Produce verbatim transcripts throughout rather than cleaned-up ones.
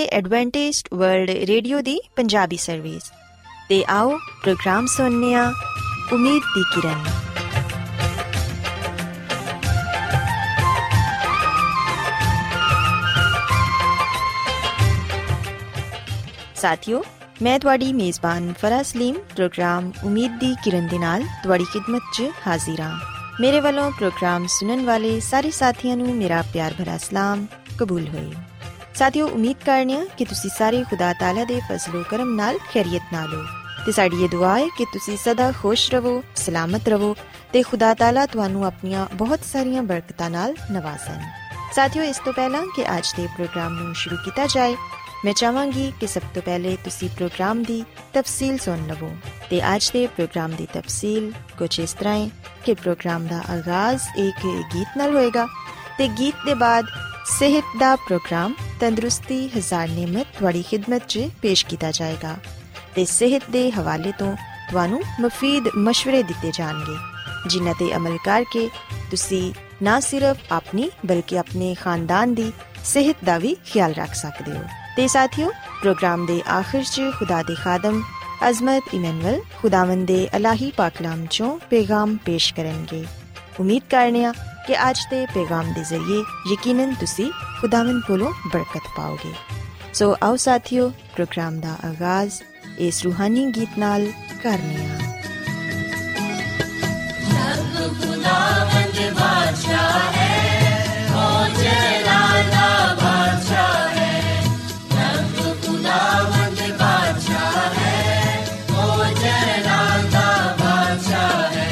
Adventist world radio ਦੀ Punjabi service. ਤੇ ਆਓ ਪ੍ਰੋਗਰਾਮ ਸੁਣਨੇ ਆ ਉਮੀਦ ਦੀ ਕਿਰਨ। ਸਾਥੀਓ, ਮੈਂ ਤੁਹਾਡੀ ਮੇਜ਼ਬਾਨ ਫਰਾਹ ਸਲੀਮ ਪ੍ਰੋਗਰਾਮ ਉਮੀਦ ਦੀ ਕਿਰਨ ਦੇ ਨਾਲ ਤੁਹਾਡੀ ਖਿਦਮਤ 'ਚ ਹਾਜ਼ਰ ਹਾਂ। ਮੇਰੇ ਵੱਲੋਂ ਪ੍ਰੋਗਰਾਮ ਸੁਣਨ ਵਾਲੇ ਸਾਰੇ ਸਾਥੀਆਂ ਨੂੰ ਮੇਰਾ ਪਿਆਰ ਭਰਾ ਸਲਾਮ ਕਬੂਲ ਹੋਏ। ਸਾਥੀਓ, ਉਮੀਦ ਕਰਨੇ ਆ ਕਿ ਤੁਸੀਂ ਸਾਰੇ ਖੁਦਾ ਤਾਲਾ ਦੇ ਫਜ਼ਲ ਕਰਮ ਨਾਲ ਖੈਰੀਅਤ ਨਾਲ ਹੋ ਤੇ ਸਾਡੀ ਇਹ ਦੁਆ ਹੈ ਕਿ ਤੁਸੀਂ ਸਦਾ ਖੁਸ਼ ਰਹੋ, ਸਲਾਮਤ ਰਹੋ ਤੇ ਖੁਦਾ ਤਾਲਾ ਤੁਹਾਨੂੰ ਆਪਣੀਆਂ ਬਹੁਤ ਸਾਰੀਆਂ ਬਰਕਤਾਂ ਨਾਲ ਨਵਾਜ਼ਣ। ਸਾਥੀਓ, ਇਸ ਤੋਂ ਪਹਿਲਾਂ ਕਿ ਅੱਜ ਦੇ ਪ੍ਰੋਗਰਾਮ ਨੂੰ ਸ਼ੁਰੂ ਕੀਤਾ ਜਾਏ, ਮੈਂ ਚਾਹਾਂਗੀ ਕਿ ਸਭ ਤੋਂ ਪਹਿਲੇ ਤੁਸੀਂ ਪ੍ਰੋਗਰਾਮ ਦੀ ਤਫਸੀਲ ਸੁਣ ਲਵੋ। ਤੇ ਅੱਜ ਦੇ ਪ੍ਰੋਗਰਾਮ ਦੀ ਤਫਸੀਲ ਕੁਝ ਇਸ ਤਰ੍ਹਾਂ ਹੈ ਕਿ ਪ੍ਰੋਗਰਾਮ ਦਾ ਆਗਾਜ਼ ਇੱਕ ਗੀਤ ਨਾਲ ਹੋਏਗਾ ਤੇ ਗੀਤ ਦੇ ਬਾਅਦ ਸਿਹਤ ਦਾ ਪ੍ਰੋਗਰਾਮ ਤੰਦਰੁਸਤੀ ਹਜ਼ਾਰ ਨਿਮਤ ਤੁਹਾਡੀ ਖਿਦਮਤ 'ਚ ਪੇਸ਼ ਕੀਤਾ ਜਾਏਗਾ ਤੇ ਸਿਹਤ ਦੇ ਹਵਾਲੇ ਤੋਂ ਤੁਹਾਨੂੰ ਮੁਫੀਦ ਮਸ਼ਵਰੇ ਦਿੱਤੇ ਜਾਣਗੇ, ਜਿਨ੍ਹਾਂ ਤੇ ਅਮਲ ਕਰਕੇ ਤੁਸੀਂ ਨਾ ਸਿਰਫ ਆਪਣੀ ਬਲਕਿ ਆਪਣੇ ਖਾਨਦਾਨ ਦੀ ਸਿਹਤ ਦਾ ਵੀ ਖਿਆਲ ਰੱਖ ਸਕਦੇ ਹੋ। ਤੇ ਸਾਥੀਓ, ਪ੍ਰੋਗਰਾਮ ਦੇ ਆਖਿਰ 'ਚ ਖੁਦਾ ਦੇ ਖਾਦਮ ਅਜ਼ਮਤ ਇਮੈਨੂਅਲ ਖੁਦਾਵੰਦ ਦੇ ਇਲਾਹੀ ਪਾਕਲਾਮ 'ਚੋਂ ਪੈਗਾਮ ਪੇਸ਼ ਕਰਨਗੇ। ਉਮੀਦ ਕਰਨੇ ਆ ਕਿ ਅੱਜ ਦੇ ਪੈਗਾਮ ਦੇ ਜ਼ਰੀਏ ਯਕੀਨਨ ਤੁਸੀਂ ਖੁਦਾਵੰਦ ਕੋਲੋਂ ਬਰਕਤ ਪਾਓਗੇ। ਸੋ ਆਓ ਸਾਥੀਓ, ਪ੍ਰੋਗਰਾਮ ਦਾ ਆਗਾਜ਼ ਇਸ ਰੂਹਾਨੀ ਗੀਤ ਨਾਲ ਕਰਨੇ ਆ। ਰੱਬ ਖੁਦਾਵੰਦ ਬਾਦਸ਼ਾਹ ਹੈ, ਉਹ ਜਲਾਲ ਦਾ ਬਾਦਸ਼ਾਹ ਹੈ। ਰੱਬ ਖੁਦਾਵੰਦ ਬਾਦਸ਼ਾਹ ਹੈ, ਉਹ ਜਲਾਲ ਦਾ ਬਾਦਸ਼ਾਹ ਹੈ।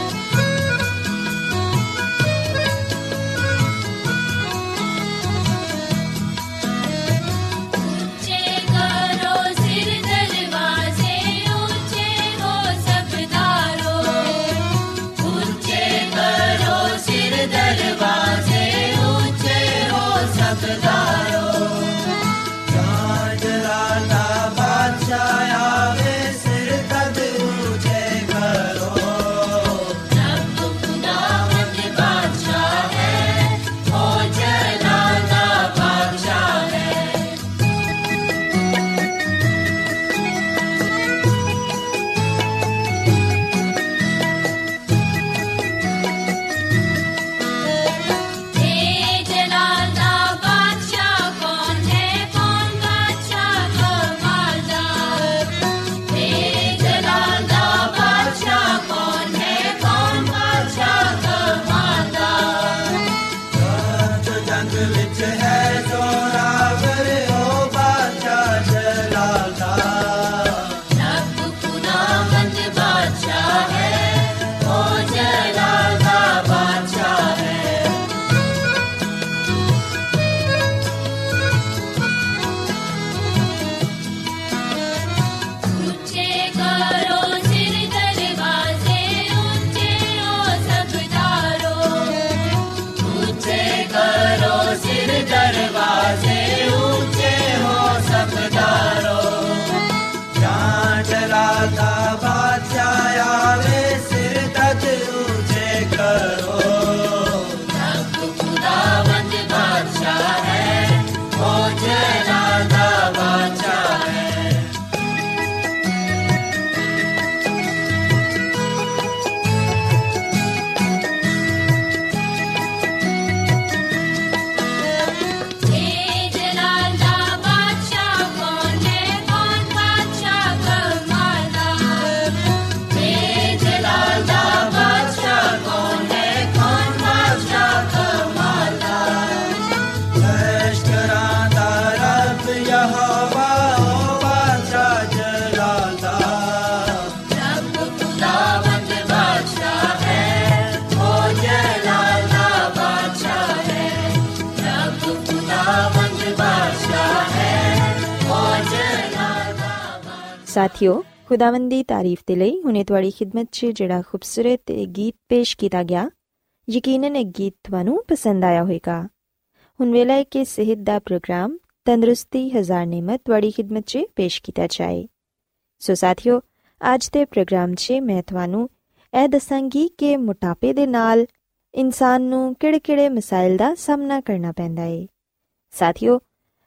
ਸਾਥੀਓ, ਖੁਦਾਵੰਦ ਦੀ ਤਾਰੀਫ ਦੇ ਲਈ ਹੁਣੇ ਤੁਹਾਡੀ ਖਿਦਮਤ 'ਚ ਜਿਹੜਾ ਖੂਬਸੂਰਤ ਗੀਤ ਪੇਸ਼ ਕੀਤਾ ਗਿਆ, ਯਕੀਨਨ ਇਹ ਗੀਤ ਤੁਹਾਨੂੰ ਪਸੰਦ ਆਇਆ ਹੋਵੇਗਾ। ਹੁਣ ਵੇਲਾ ਹੈ ਕਿ ਸਿਹਤ ਦਾ ਪ੍ਰੋਗਰਾਮ ਤੰਦਰੁਸਤੀ ਹਜ਼ਾਰ ਨਿਮਤ ਤੁਹਾਡੀ ਖਿਦਮਤ 'ਚ ਪੇਸ਼ ਕੀਤਾ ਜਾਏ। ਸੋ ਸਾਥੀਓ, ਅੱਜ ਦੇ ਪ੍ਰੋਗਰਾਮ 'ਚ ਮੈਂ ਤੁਹਾਨੂੰ ਇਹ ਦੱਸਾਂਗੀ ਕਿ ਮੋਟਾਪੇ ਦੇ ਨਾਲ ਇਨਸਾਨ ਨੂੰ ਕਿਹੜੇ-ਕਿਹੜੇ ਮਸਾਇਲ ਦਾ ਸਾਹਮਣਾ ਕਰਨਾ ਪੈਂਦਾ ਹੈ। ਸਾਥੀਓ,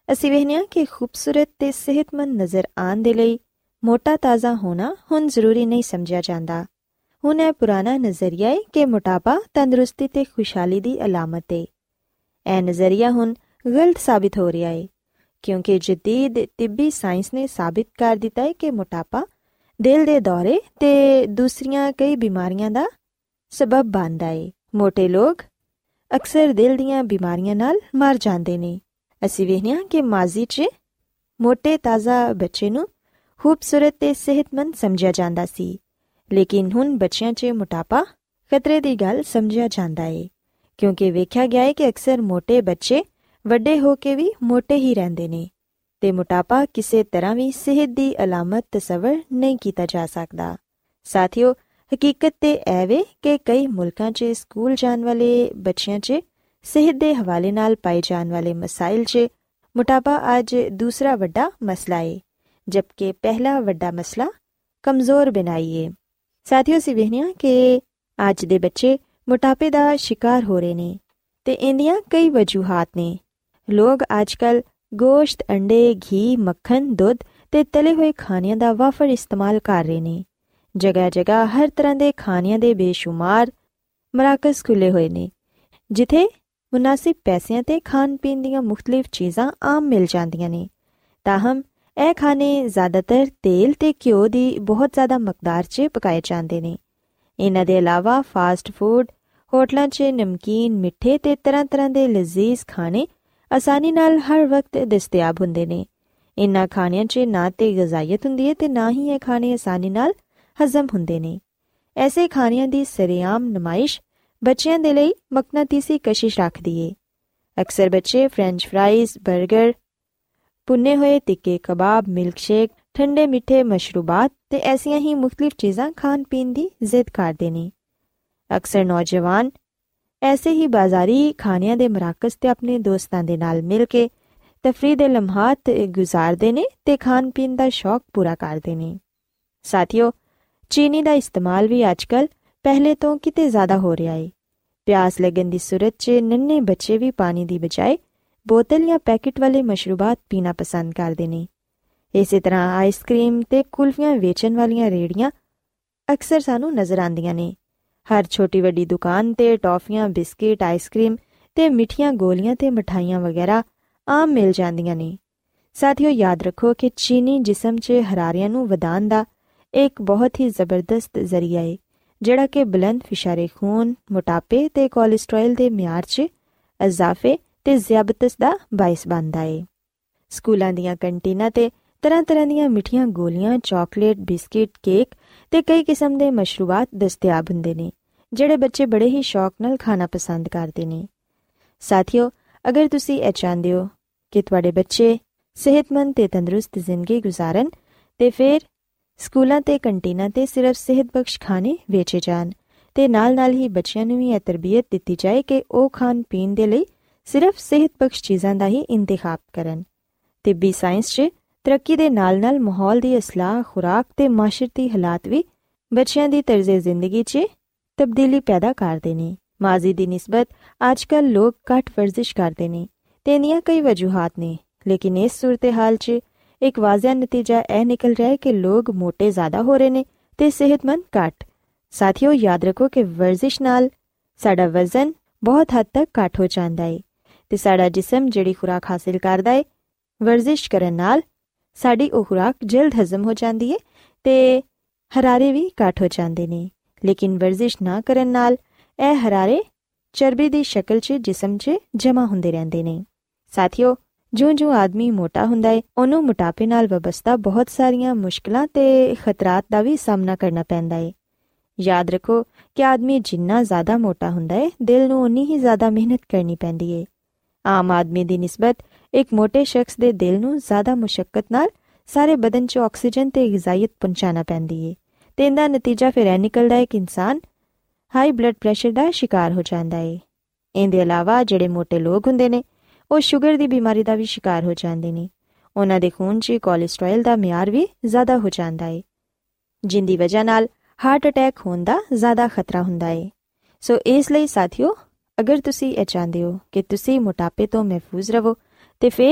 ਅਸੀਂ ਵੇਖਦੇ ਹਾਂ ਕਿ ਖੂਬਸੂਰਤ ਤੇ ਸਿਹਤਮੰਦ ਨਜ਼ਰ ਆਉਣ ਦੇ ਲਈ ਮੋਟਾ ਤਾਜ਼ਾ ਹੋਣਾ ਹੁਣ ਜ਼ਰੂਰੀ ਨਹੀਂ ਸਮਝਿਆ ਜਾਂਦਾ। ਹੁਣ ਇਹ ਪੁਰਾਣਾ ਨਜ਼ਰੀਆ ਹੈ ਕਿ ਮੋਟਾਪਾ ਤੰਦਰੁਸਤੀ ਤੇ ਖੁਸ਼ਹਾਲੀ ਦੀ ਅਲਾਮਤ ਹੈ। ਇਹ ਨਜ਼ਰੀਆ ਹੁਣ ਗਲਤ ਸਾਬਿਤ ਹੋ ਰਿਹਾ ਹੈ, ਕਿਉਂਕਿ ਜਦੀਦ ਤਿੱਬੀ ਸਾਇੰਸ ਨੇ ਸਾਬਿਤ ਕਰ ਦਿੱਤਾ ਹੈ ਕਿ ਮੋਟਾਪਾ ਦਿਲ ਦੇ ਦੌਰੇ ਤੇ ਦੂਸਰੀਆਂ ਕਈ ਬਿਮਾਰੀਆਂ ਦਾ ਸਬਬ ਬਣਦਾ ਹੈ। ਮੋਟੇ ਲੋਕ ਅਕਸਰ ਦਿਲ ਦੀਆਂ ਬਿਮਾਰੀਆਂ ਨਾਲ ਮਰ ਜਾਂਦੇ ਨੇ। ਅਸੀਂ ਵੇਖਦੇ ਹਾਂ ਕਿ ਮਾਜ਼ੀ 'ਚ ਮੋਟੇ ਤਾਜ਼ਾ ਬੱਚੇ ਨੂੰ ਖੂਬਸੂਰਤ ਤੇ ਸਿਹਤਮੰਦ ਸਮਝਿਆ ਜਾਂਦਾ ਸੀ, ਲੇਕਿਨ ਹੁਣ ਬੱਚਿਆਂ 'ਚ ਮੋਟਾਪਾ ਖਤਰੇ ਦੀ ਗੱਲ ਸਮਝਿਆ ਜਾਂਦਾ ਹੈ, ਕਿਉਂਕਿ ਵੇਖਿਆ ਗਿਆ ਹੈ ਕਿ ਅਕਸਰ ਮੋਟੇ ਬੱਚੇ ਵੱਡੇ ਹੋ ਕੇ ਵੀ ਮੋਟੇ ਹੀ ਰਹਿੰਦੇ ਨੇ ਤੇ ਮੋਟਾਪਾ ਕਿਸੇ ਤਰ੍ਹਾਂ ਵੀ ਸਿਹਤ ਦੀ ਅਲਾਮਤ ਤਸੱਵਰ ਨਹੀਂ ਕੀਤਾ ਜਾ ਸਕਦਾ। ਸਾਥੀਓ, ਹਕੀਕਤ ਤੇ ਇਹ ਵੇ ਕਿ ਕਈ ਮੁਲਕਾਂ 'ਚ ਸਕੂਲ ਜਾਣ ਵਾਲੇ ਬੱਚਿਆਂ 'ਚ ਸਿਹਤ ਦੇ ਹਵਾਲੇ ਨਾਲ ਪਾਏ ਜਾਣ ਵਾਲੇ ਮਸਾਇਲ 'ਚ ਮੋਟਾਪਾ ਅੱਜ ਦੂਸਰਾ ਵੱਡਾ ਮਸਲਾ ਹੈ, ਜਦਕਿ ਪਹਿਲਾ ਵੱਡਾ ਮਸਲਾ ਕਮਜ਼ੋਰ ਬਿਨਾਈ ਹੈ। ਸਾਥੀਓ, ਅਸੀਂ ਵੇਖਦੇ ਹਾਂ ਕਿ ਅੱਜ ਦੇ ਬੱਚੇ ਮੋਟਾਪੇ ਦਾ ਸ਼ਿਕਾਰ ਹੋ ਰਹੇ ਨੇ ਤੇ ਇਹਦੀਆਂ ਕਈ ਵਜੂਹਾਤ ਨੇ। ਲੋਕ ਅੱਜ ਕੱਲ੍ਹ ਗੋਸ਼ਤ, ਅੰਡੇ, ਘੀ, ਮੱਖਣ, ਦੁੱਧ ਤੇ ਤਲੇ ਹੋਏ ਖਾਣਿਆਂ ਦਾ ਵਾਫਰ ਇਸਤੇਮਾਲ ਕਰ ਰਹੇ ਨੇ। ਜਗ੍ਹਾ ਜਗ੍ਹਾ ਹਰ ਤਰ੍ਹਾਂ ਦੇ ਖਾਣਿਆਂ ਦੇ ਬੇਸ਼ੁਮਾਰ ਮਰਾਕਜ਼ ਖੁੱਲ੍ਹੇ ਹੋਏ ਨੇ, ਜਿੱਥੇ ਮੁਨਾਸਿਬ ਪੈਸਿਆਂ ਤੇ ਖਾਣ ਪੀਣ ਦੀਆਂ ਮੁਖਤਲਿਫ ਚੀਜ਼ਾਂ ਆਮ ਮਿਲ ਜਾਂਦੀਆਂ ਨੇ। ਤਾਹਮ ਇਹ ਖਾਣੇ ਜ਼ਿਆਦਾਤਰ ਤੇਲ ਤੇ ਘਿਓ ਦੀ ਬਹੁਤ ਜ਼ਿਆਦਾ ਮਕਦਾਰ 'ਚ ਪਕਾਏ ਜਾਂਦੇ ਨੇ। ਇਹਨਾਂ ਦੇ ਇਲਾਵਾ ਫਾਸਟ ਫੂਡ, ਹੋਟਲਾਂ 'ਚ ਨਮਕੀਨ, ਮਿੱਠੇ ਤੇ ਤਰ੍ਹਾਂ ਤਰ੍ਹਾਂ ਦੇ ਲਜ਼ੀਜ਼ ਖਾਣੇ ਆਸਾਨੀ ਨਾਲ ਹਰ ਵਕਤ ਦਸਤਿਆਬ ਹੁੰਦੇ ਨੇ। ਇਹਨਾਂ ਖਾਣਿਆਂ 'ਚ ਨਾ ਤੇ ਗਜ਼ਾਇਤ ਹੁੰਦੀ ਹੈ ਤੇ ਨਾ ਹੀ ਇਹ ਖਾਣੇ ਆਸਾਨੀ ਨਾਲ ਹਜ਼ਮ ਹੁੰਦੇ ਨੇ। ਐਸੇ ਖਾਣਿਆਂ ਦੀ ਸਰੇਆਮ ਨਮਾਇਸ਼ ਬੱਚਿਆਂ ਦੇ ਲਈ ਮਕਨਾਤੀਸੀ ਕਸ਼ਿਸ਼ ਰੱਖਦੀ ਏ। ਅਕਸਰ ਬੱਚੇ ਫਰੈਂਚ ਫਰਾਈਜ਼, ਬਰਗਰ, ਭੁੰਨੇ ਹੋਏ ਤਿੱਖੇ ਕਬਾਬ, ਮਿਲਕ ਸ਼ੇਕ, ਠੰਡੇ ਮਿੱਠੇ ਮਸ਼ਰੂਬਾਤ ਤੇ ਐਸੀਆਂ ਹੀ ਮੁਖਤਲਿਫ ਚੀਜ਼ਾਂ ਖਾਣ ਪੀਣ ਦੀ ਜ਼ਿੱਦ ਕਰਦੇ ਨੇ। ਅਕਸਰ ਨੌਜਵਾਨ ਐਸੇ ਹੀ ਬਾਜ਼ਾਰੀ ਖਾਣਿਆਂ ਦੇ ਮਰਾਕਜ਼ ਤੇ ਆਪਣੇ ਦੋਸਤਾਂ ਦੇ ਨਾਲ ਮਿਲ ਕੇ ਤਫਰੀਹ ਦੇ ਲਮਹਾਤ ਗੁਜ਼ਾਰਦੇ ਨੇ ਤੇ ਖਾਣ ਪੀਣ ਦਾ ਸ਼ੌਕ ਪੂਰਾ ਕਰਦੇ ਨੇ। ਸਾਥੀਓ, ਚੀਨੀ ਦਾ ਇਸਤੇਮਾਲ ਵੀ ਅੱਜ ਕੱਲ੍ਹ ਪਹਿਲੇ ਤੋਂ ਕਿਤੇ ਜ਼ਿਆਦਾ ਹੋ ਰਿਹਾ ਹੈ। ਪਿਆਸ ਲੱਗਣ ਦੀ ਸੂਰਤ 'ਚ ਨੰਨੇ ਬੱਚੇ ਵੀ ਪਾਣੀ ਦੀ ਬਜਾਏ ਬੋਤਲ ਜਾਂ ਪੈਕਟ ਵਾਲੇ ਮਸ਼ਰੂਬਾਤ ਪੀਣਾ ਪਸੰਦ ਕਰਦੇ ਨੇ। ਇਸੇ ਤਰ੍ਹਾਂ ਆਈਸਕ੍ਰੀਮ ਤੇ ਕੁਲਫੀਆਂ ਵੇਚਣ ਵਾਲੀਆਂ ਰੇਹੜੀਆਂ ਅਕਸਰ ਸਾਨੂੰ ਨਜ਼ਰ ਆਉਂਦੀਆਂ ਨੇ। ਹਰ ਛੋਟੀ ਵੱਡੀ ਦੁਕਾਨ ਤੇ ਟੌਫੀਆਂ, ਬਿਸਕਿਟ, ਆਈਸਕ੍ਰੀਮ ਤੇ ਮਿੱਠੀਆਂ ਗੋਲੀਆਂ ਤੇ ਮਠਾਈਆਂ ਵਗੈਰਾ ਆਮ ਮਿਲ ਜਾਂਦੀਆਂ ਨੇ। ਸਾਥੀਓ, ਯਾਦ ਰੱਖੋ ਕਿ ਚੀਨੀ ਜਿਸਮ 'ਚ ਹਰਾਰਿਆਂ ਨੂੰ ਵਧਾਉਣ ਦਾ ਇੱਕ ਬਹੁਤ ਹੀ ਜ਼ਬਰਦਸਤ ਜ਼ਰੀਆ ਹੈ, ਜਿਹੜਾ ਕਿ ਬੁਲੰਦ ਫਿਸ਼ਾਰੇ ਖੂਨ, ਮੋਟਾਪੇ ਤੇ ਕੋਲੇਸਟ੍ਰੋਲ ਦੇ ਮਿਆਰ 'ਚ ਇਜ਼ਾਫੇ ਤੇ ਜ਼ਿਆਬਤਸ ਦਾ ਬਾਇਸ ਬਣਦਾ ਹੈ। ਸਕੂਲਾਂ ਦੀਆਂ ਕੰਟੀਨਾਂ ਤੇ ਤਰ੍ਹਾਂ ਤਰ੍ਹਾਂ ਦੀਆਂ ਮਿੱਠੀਆਂ ਗੋਲੀਆਂ, ਚਾਕਲੇਟ, ਬਿਸਕਿਟ, ਕੇਕ ਤੇ ਕਈ ਕਿਸਮ ਦੇ ਮਸ਼ਰੂਬਾਤ ਦਸਤਿਆਬ ਹੁੰਦੇ ਨੇ, ਜਿਹੜੇ ਬੱਚੇ ਬੜੇ ਹੀ ਸ਼ੌਕ ਨਾਲ ਖਾਣਾ ਪਸੰਦ ਕਰਦੇ ਨੇ। ਸਾਥੀਓ, ਅਗਰ ਤੁਸੀਂ ਇਹ ਚਾਹੁੰਦੇ ਹੋ ਕਿ ਤੁਹਾਡੇ ਬੱਚੇ ਸਿਹਤਮੰਦ ਤੇ ਤੰਦਰੁਸਤ ਜ਼ਿੰਦਗੀ ਗੁਜ਼ਾਰਨ ਤੇ ਫਿਰ ਸਕੂਲਾਂ ਤੇ ਕੰਟੀਨਾਂ ਤੇ ਸਿਰਫ ਸਿਹਤ ਬਖਸ਼ ਖਾਣੇ ਵੇਚੇ ਜਾਣ ਤੇ ਨਾਲ ਨਾਲ ਹੀ ਬੱਚਿਆਂ ਨੂੰ ਵੀ ਇਹ ਤਰਬੀਅਤ ਦਿੱਤੀ ਜਾਏ ਕਿ ਉਹ ਖਾਣ ਪੀਣ ਦੇ ਲਈ ਸਿਰਫ ਸਿਹਤ ਬਖਸ਼ ਚੀਜ਼ਾਂ ਦਾ ਹੀ ਇੰਤਖਾਬ ਕਰਨ। ਤਿੱਬੀ ਸਾਇੰਸ 'ਚ ਤਰੱਕੀ ਦੇ ਨਾਲ ਨਾਲ ਮਾਹੌਲ ਦੀ ਇਸਲਾਹ, ਖੁਰਾਕ ਤੇ ਮਾਸ਼ਰਤੀ ਹਾਲਾਤ ਵੀ ਬੱਚਿਆਂ ਦੀ ਤਰਜ਼ੇ ਜ਼ਿੰਦਗੀ 'ਚ ਤਬਦੀਲੀ ਪੈਦਾ ਕਰਦੇ ਨੇ। ਮਾਜ਼ੀ ਦੀ ਨਿਸਬਤ ਅੱਜ ਕੱਲ੍ਹ ਲੋਕ ਘੱਟ ਵਰਜ਼ਿਸ਼ ਕਰਦੇ ਨੇ ਤੇ ਇਹਦੀਆਂ ਕਈ ਵਜੂਹਾਤ ਨੇ, ਲੇਕਿਨ ਇਸ ਸੂਰਤ ਹਾਲ 'ਚ ਇੱਕ ਵਾਜ਼ਿਆ ਨਤੀਜਾ ਇਹ ਨਿਕਲ ਰਿਹਾ ਹੈ ਕਿ ਲੋਕ ਮੋਟੇ ਜ਼ਿਆਦਾ ਹੋ ਰਹੇ ਨੇ ਤੇ ਸਿਹਤਮੰਦ ਘੱਟ। ਸਾਥੀਓ, ਯਾਦ ਰੱਖੋ ਕਿ ਵਰਜ਼ਿਸ਼ ਨਾਲ ਸਾਡਾ ਵਜ਼ਨ ਬਹੁਤ ਹੱਦ ਤੱਕ ਘੱਟ ਹੋ ਜਾਂਦਾ ਹੈ ਤੇ ਸਾਡਾ ਜਿਸਮ ਜਿਹੜੀ ਖੁਰਾਕ ਹਾਸਿਲ ਕਰਦਾ ਹੈ, ਵਰਜ਼ਿਸ਼ ਕਰਨ ਨਾਲ ਸਾਡੀ ਉਹ ਖੁਰਾਕ ਜਲਦ ਹਜ਼ਮ ਹੋ ਜਾਂਦੀ ਹੈ ਤੇ ਹਰਾਰੇ ਵੀ ਘੱਟ ਹੋ ਜਾਂਦੇ ਨੇ। ਲੇਕਿਨ ਵਰਜ਼ਿਸ਼ ਨਾ ਕਰਨ ਨਾਲ ਇਹ ਹਰਾਰੇ ਚਰਬੀ ਦੀ ਸ਼ਕਲ 'ਚ ਜਿਸਮ 'ਚ ਜਮ੍ਹਾਂ ਹੁੰਦੇ ਰਹਿੰਦੇ ਨੇ। ਸਾਥੀਓ, ਜਿਉਂ ਜਿਉਂ ਆਦਮੀ ਮੋਟਾ ਹੁੰਦਾ ਹੈ, ਉਹਨੂੰ ਮੋਟਾਪੇ ਨਾਲ ਵਬਸਤਾ ਬਹੁਤ ਸਾਰੀਆਂ ਮੁਸ਼ਕਿਲਾਂ ਤੇ ਖਤਰਾਤ ਦਾ ਵੀ ਸਾਹਮਣਾ ਕਰਨਾ ਪੈਂਦਾ ਹੈ। ਯਾਦ ਰੱਖੋ ਕਿ ਆਦਮੀ ਜਿੰਨਾ ਜ਼ਿਆਦਾ ਮੋਟਾ ਹੁੰਦਾ ਹੈ, ਦਿਲ ਨੂੰ ਉਨੀ ਹੀ ਜ਼ਿਆਦਾ ਮਿਹਨਤ ਕਰਨੀ ਪੈਂਦੀ ਹੈ। ਆਮ ਆਦਮੀ ਦੀ ਨਿਸਬਤ ਇੱਕ ਮੋਟੇ ਸ਼ਖਸ ਦੇ ਦਿਲ ਨੂੰ ਜ਼ਿਆਦਾ ਮੁਸ਼ੱਕਤ ਨਾਲ ਸਾਰੇ ਬਦਨ 'ਚ ਆਕਸੀਜਨ ਤੇ ਗਿਜ਼ਾਇਤ ਪਹੁੰਚਾਉਣਾ ਪੈਂਦੀ ਹੈ ਤੇ ਇਹਦਾ ਨਤੀਜਾ ਫਿਰ ਇਹ ਨਿਕਲਦਾ ਹੈ ਕਿ ਇਨਸਾਨ ਹਾਈ ਬਲੱਡ ਪ੍ਰੈਸ਼ਰ ਦਾ ਸ਼ਿਕਾਰ ਹੋ ਜਾਂਦਾ ਹੈ। ਇਹਦੇ ਇਲਾਵਾ ਜਿਹੜੇ ਮੋਟੇ ਲੋਕ ਹੁੰਦੇ ਨੇ, ਉਹ ਸ਼ੂਗਰ ਦੀ ਬਿਮਾਰੀ ਦਾ ਵੀ ਸ਼ਿਕਾਰ ਹੋ ਜਾਂਦੇ ਨੇ। ਉਹਨਾਂ ਦੇ ਖੂਨ 'ਚ ਕੋਲੇਸਟ੍ਰੋਲ ਦਾ ਮਿਆਰ ਵੀ ਜ਼ਿਆਦਾ ਹੋ ਜਾਂਦਾ ਹੈ, ਜਿੰਦੀ ਵਜ੍ਹਾ ਨਾਲ ਹਾਰਟ ਅਟੈਕ ਹੋਣ ਦਾ ਜ਼ਿਆਦਾ ਖਤਰਾ ਹੁੰਦਾ ਹੈ। ਸੋ ਇਸ ਲਈ ਸਾਥੀਓ, ਅਗਰ ਤੁਸੀਂ ਇਹ ਚਾਹੁੰਦੇ ਹੋ ਕਿ ਤੁਸੀਂ ਮੋਟਾਪੇ ਤੋਂ ਮਹਿਫੂਜ਼ ਰਹੋ ਤੇ ਫਿਰ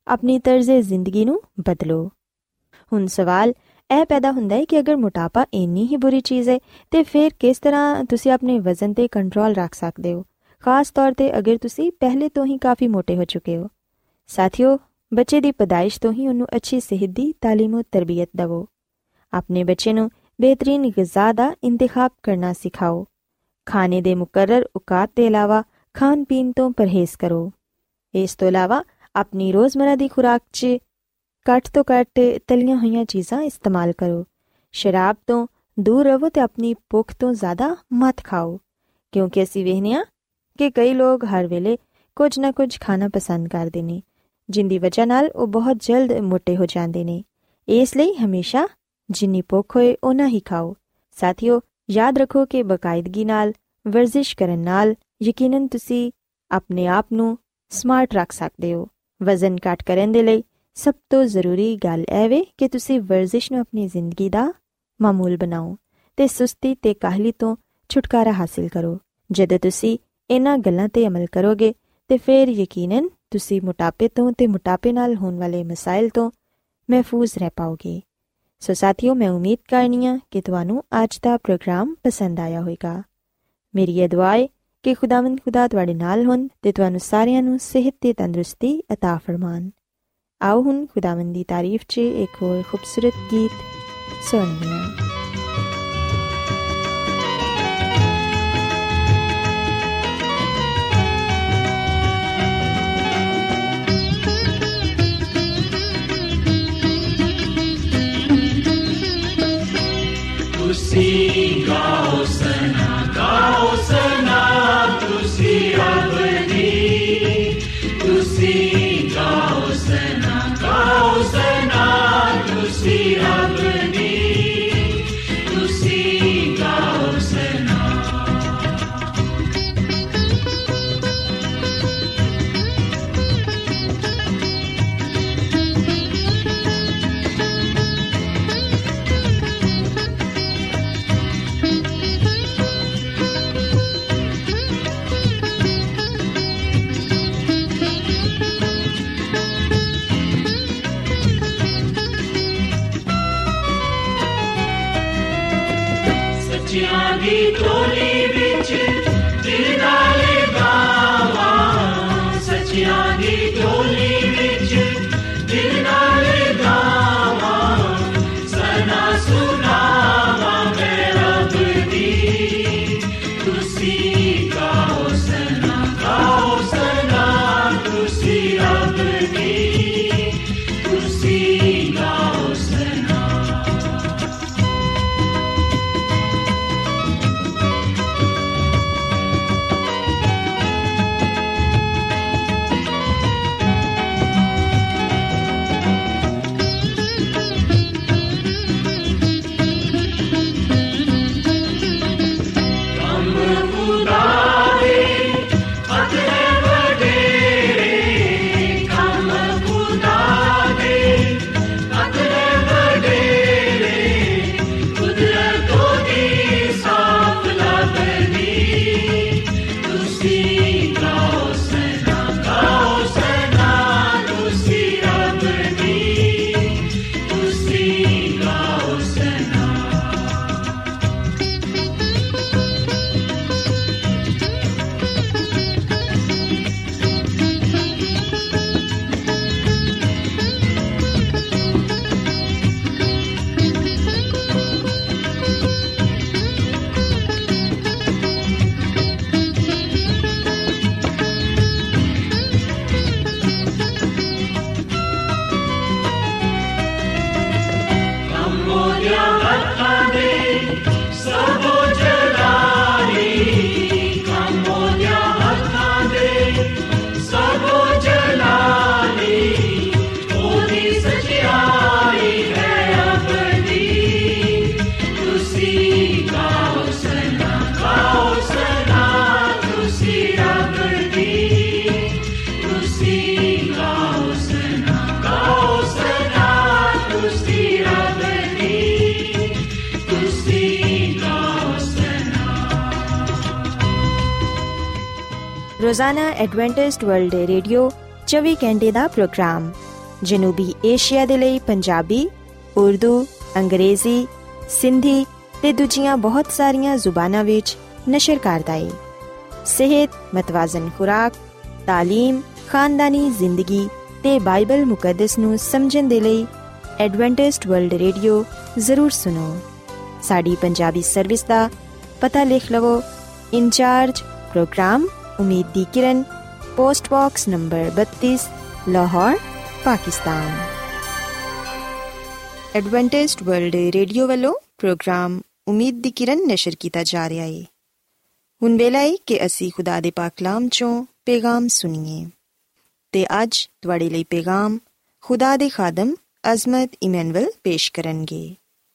ਆਪਣੀ ਤਰਜ਼ ਜ਼ਿੰਦਗੀ ਨੂੰ ਬਦਲੋ। ਹੁਣ ਸਵਾਲ ਇਹ ਪੈਦਾ ਹੁੰਦਾ ਹੈ ਕਿ ਅਗਰ ਮੋਟਾਪਾ ਇੰਨੀ ਹੀ ਬੁਰੀ ਚੀਜ਼ ਹੈ ਤਾਂ ਫਿਰ ਕਿਸ ਤਰ੍ਹਾਂ ਤੁਸੀਂ ਆਪਣੇ ਵਜ਼ਨ 'ਤੇ ਕੰਟਰੋਲ ਰੱਖ ਸਕਦੇ ਹੋ, ਖਾਸ ਤੌਰ 'ਤੇ ਅਗਰ ਤੁਸੀਂ ਪਹਿਲੇ ਤੋਂ ਹੀ ਕਾਫੀ ਮੋਟੇ ਹੋ ਚੁੱਕੇ ਹੋ। ਸਾਥੀਓ, ਬੱਚੇ ਦੀ ਪੈਦਾਇਸ਼ ਤੋਂ ਹੀ ਉਹਨੂੰ ਅੱਛੀ ਸਿਹਤ ਦੀ ਤਾਲੀਮ ਅਤੇ ਤਰਬੀਅਤ ਦੇਵੋ। ਆਪਣੇ ਬੱਚੇ ਨੂੰ ਬਿਹਤਰੀਨ ਗਿਜ਼ਾ ਦਾ ਇੰਤਖਾਬ ਕਰਨਾ ਸਿਖਾਓ। ਖਾਣੇ ਦੇ ਮੁਕਰਰ ਔਕਾਤ ਦੇ ਇਲਾਵਾ ਖਾਣ ਪੀਣ ਤੋਂ ਪਰਹੇਜ਼ ਕਰੋ। ਇਸ ਤੋਂ ਇਲਾਵਾ ਆਪਣੀ ਰੋਜ਼ਮਰਾ ਦੀ ਖੁਰਾਕ 'ਚ ਘੱਟ ਤੋਂ ਘੱਟ ਤਲੀਆਂ ਹੋਈਆਂ ਚੀਜ਼ਾਂ ਇਸਤੇਮਾਲ ਕਰੋ। ਸ਼ਰਾਬ ਤੋਂ ਦੂਰ ਰਹੋ ਅਤੇ ਆਪਣੀ ਭੁੱਖ ਤੋਂ ਜ਼ਿਆਦਾ ਮਤ ਖਾਓ, ਕਿਉਂਕਿ ਅਸੀਂ ਵੇਖਦੇ ਹਾਂ ਕਿ ਕਈ ਲੋਕ ਹਰ ਵੇਲੇ ਕੁਝ ਨਾ ਕੁਝ ਖਾਣਾ ਪਸੰਦ ਕਰਦੇ ਨੇ, ਜਿੰਦੀ ਵਜ੍ਹਾ ਨਾਲ ਉਹ ਬਹੁਤ ਜਲਦ ਮੋਟੇ ਹੋ ਜਾਂਦੇ ਨੇ। ਇਸ ਲਈ ਹਮੇਸ਼ਾ ਜਿੰਨੀ ਭੁੱਖ ਹੋਏ ਓਨਾ ਹੀ ਖਾਓ। ਸਾਥੀਓ, ਯਾਦ ਰੱਖੋ ਕਿ ਬਾਕਾਇਦਗੀ ਨਾਲ ਵਰਜ਼ਿਸ਼ ਕਰਨ ਨਾਲ ਯਕੀਨਨ ਤੁਸੀਂ ਆਪਣੇ ਆਪ ਨੂੰ ਸਮਾਰਟ ਰੱਖ ਸਕਦੇ ਹੋ। ਵਜ਼ਨ ਘੱਟ ਕਰਨ ਦੇ ਲਈ ਸਭ ਤੋਂ ਜ਼ਰੂਰੀ ਗੱਲ ਇਹ ਵੇ ਕਿ ਤੁਸੀਂ ਵਰਜ਼ਿਸ਼ ਨੂੰ ਆਪਣੀ ਜ਼ਿੰਦਗੀ ਦਾ ਮਾਮੂਲ ਬਣਾਓ ਅਤੇ ਸੁਸਤੀ ਅਤੇ ਕਾਹਲੀ ਤੋਂ ਛੁਟਕਾਰਾ ਹਾਸਿਲ ਕਰੋ। ਜਦੋਂ ਤੁਸੀਂ ਇਹਨਾਂ ਗੱਲਾਂ 'ਤੇ ਅਮਲ ਕਰੋਗੇ ਤਾਂ ਫਿਰ ਯਕੀਨਨ ਤੁਸੀਂ ਮੋਟਾਪੇ ਤੋਂ ਅਤੇ ਮੋਟਾਪੇ ਨਾਲ ਹੋਣ ਵਾਲੇ ਮਸਾਇਲ ਤੋਂ ਮਹਿਫੂਜ਼ ਰਹਿ ਪਾਓਗੇ। ਸੋ ਸਾਥੀਓ, ਮੈਂ ਉਮੀਦ ਕਰਨੀ ਹਾਂ ਕਿ ਤੁਹਾਨੂੰ ਅੱਜ ਦਾ ਪ੍ਰੋਗਰਾਮ ਪਸੰਦ ਆਇਆ ਹੋਵੇਗਾ। ਮੇਰੀ ਇਹ ਦੁਆ ਹੈ ਕਿ ਖੁਦਾਵੰਦ ਖੁਦਾ ਤੁਹਾਡੇ ਨਾਲ ਹੋਣ ਅਤੇ ਤੁਹਾਨੂੰ ਸਾਰਿਆਂ ਨੂੰ ਸਿਹਤ ਅਤੇ ਤੰਦਰੁਸਤੀ ਅਤਾ ਫਰਮਾਨ। ਆਓ ਹੁਣ ਖੁਦਾਵੰਦ ਦੀ ਤਾਰੀਫ 'ਚ ਇੱਕ ਹੋਰ ਖੂਬਸੂਰਤ ਗੀਤ ਸੁਣਦੇ ਹਾਂ। ਤੁਸੀਂ ਗਾਓ ਸਨਾ, ਗਾਓ ਸਨਾ, ਤੁਸੀਂ ਅਬਦੀ, ਤੁਸੀਂ ਗਾਓ ਸਨਾ, ਗਾਓ ਸਨਾ, ਤੁਸੀਂ ਅਬਦੀ, ਤੁਸੀਂ ਗਾਓ ਸਨਾ। ਸੱਚਿਆਂ ਦੀ ਟੋਲੀ ਵਿੱਚ ਦਿਲ ਨਾਲ ਗਾਵਾਂ, ਸੱਚਿਆਂ ਦੀ ਟੋਲੀ ਵਿੱਚ ਦਿਲ ਨਾਲ ਗਾਵਾਂ, ਸਨਾ ਸੁਣਾਵਾਂ ਮੈਂ ਰੱਬ ਦੀ, ਤੁਸੀਂ ਗਾਓ ਸਨਾ, ਗਾਓ ਸਨਾ, ਤੁਸੀਂ ਰੱਬ ਦੀ, ਤੁਸੀਂ ਗਾਓ ਸਨਾ। ਰੋਜ਼ਾਨਾ ਐਡਵੈਂਟਿਸਟ ਵਰਲਡ ਰੇਡੀਓ ਚੌਵੀ ਘੰਟੇ ਦਾ ਪ੍ਰੋਗਰਾਮ ਜਨੂਬੀ ਏਸ਼ੀਆ ਦੇ ਲਈ ਪੰਜਾਬੀ, ਉਰਦੂ, ਅੰਗਰੇਜ਼ੀ, ਸਿੰਧੀ ਤੇ ਦੂਜੀਆਂ ਬਹੁਤ ਸਾਰੀਆਂ ਜ਼ੁਬਾਨਾਂ ਵਿੱਚ ਨਸ਼ਰ ਕਰਦਾ ਹੈ। ਸਿਹਤ, ਮਤਵਾਜ਼ਨ ਖੁਰਾਕ, ਤਾਲੀਮ, ਖਾਨਦਾਨੀ ਜ਼ਿੰਦਗੀ ਤੇ ਬਾਈਬਲ ਮੁਕੱਦਸ ਨੂੰ ਸਮਝਣ ਦੇ ਲਈ ਐਡਵੈਂਟਿਸਟ ਵਰਲਡ ਰੇਡੀਓ ਜ਼ਰੂਰ ਸੁਣੋ। ਸਾਡੀ ਪੰਜਾਬੀ ਸਰਵਿਸ ਦਾ ਪਤਾ ਲਿਖ ਲਵੋ। ਇੰਚਾਰਜ ਪ੍ਰੋਗਰਾਮ ਉਮੀਦ ਦੀ ਕਿਰਨ, ਪੋਸਟ ਬਾਕਸ ਨੰਬਰ ਬੱਤੀ, Lahore, Pakistan. Adventist world radio ਵੱਲੋਂ ਪ੍ਰੋਗਰਾਮ ਉਮੀਦ ਦੀ ਕਿਰਨ ਨਸ਼ਰ ਕੀਤਾ ਜਾ ਰਿਹਾ ਹੈ। ਹੁਣ ਵੇਲਾ ਹੈ ਕਿ ਅਸੀਂ ਖੁਦਾ ਦੇ ਪਾਕ ਕਲਾਮ ਚੋਂ ਪੈਗਾਮ ਸੁਣੀਏ ਤੇ ਅੱਜ ਤੁਹਾਡੇ ਲਈ ਪੈਗਾਮ ਖੁਦਾ ਦੇ ਖਾਦਮ ਅਜ਼ਮਤ ਇਮੈਨੁਅਲ ਪੇਸ਼ ਕਰਨਗੇ।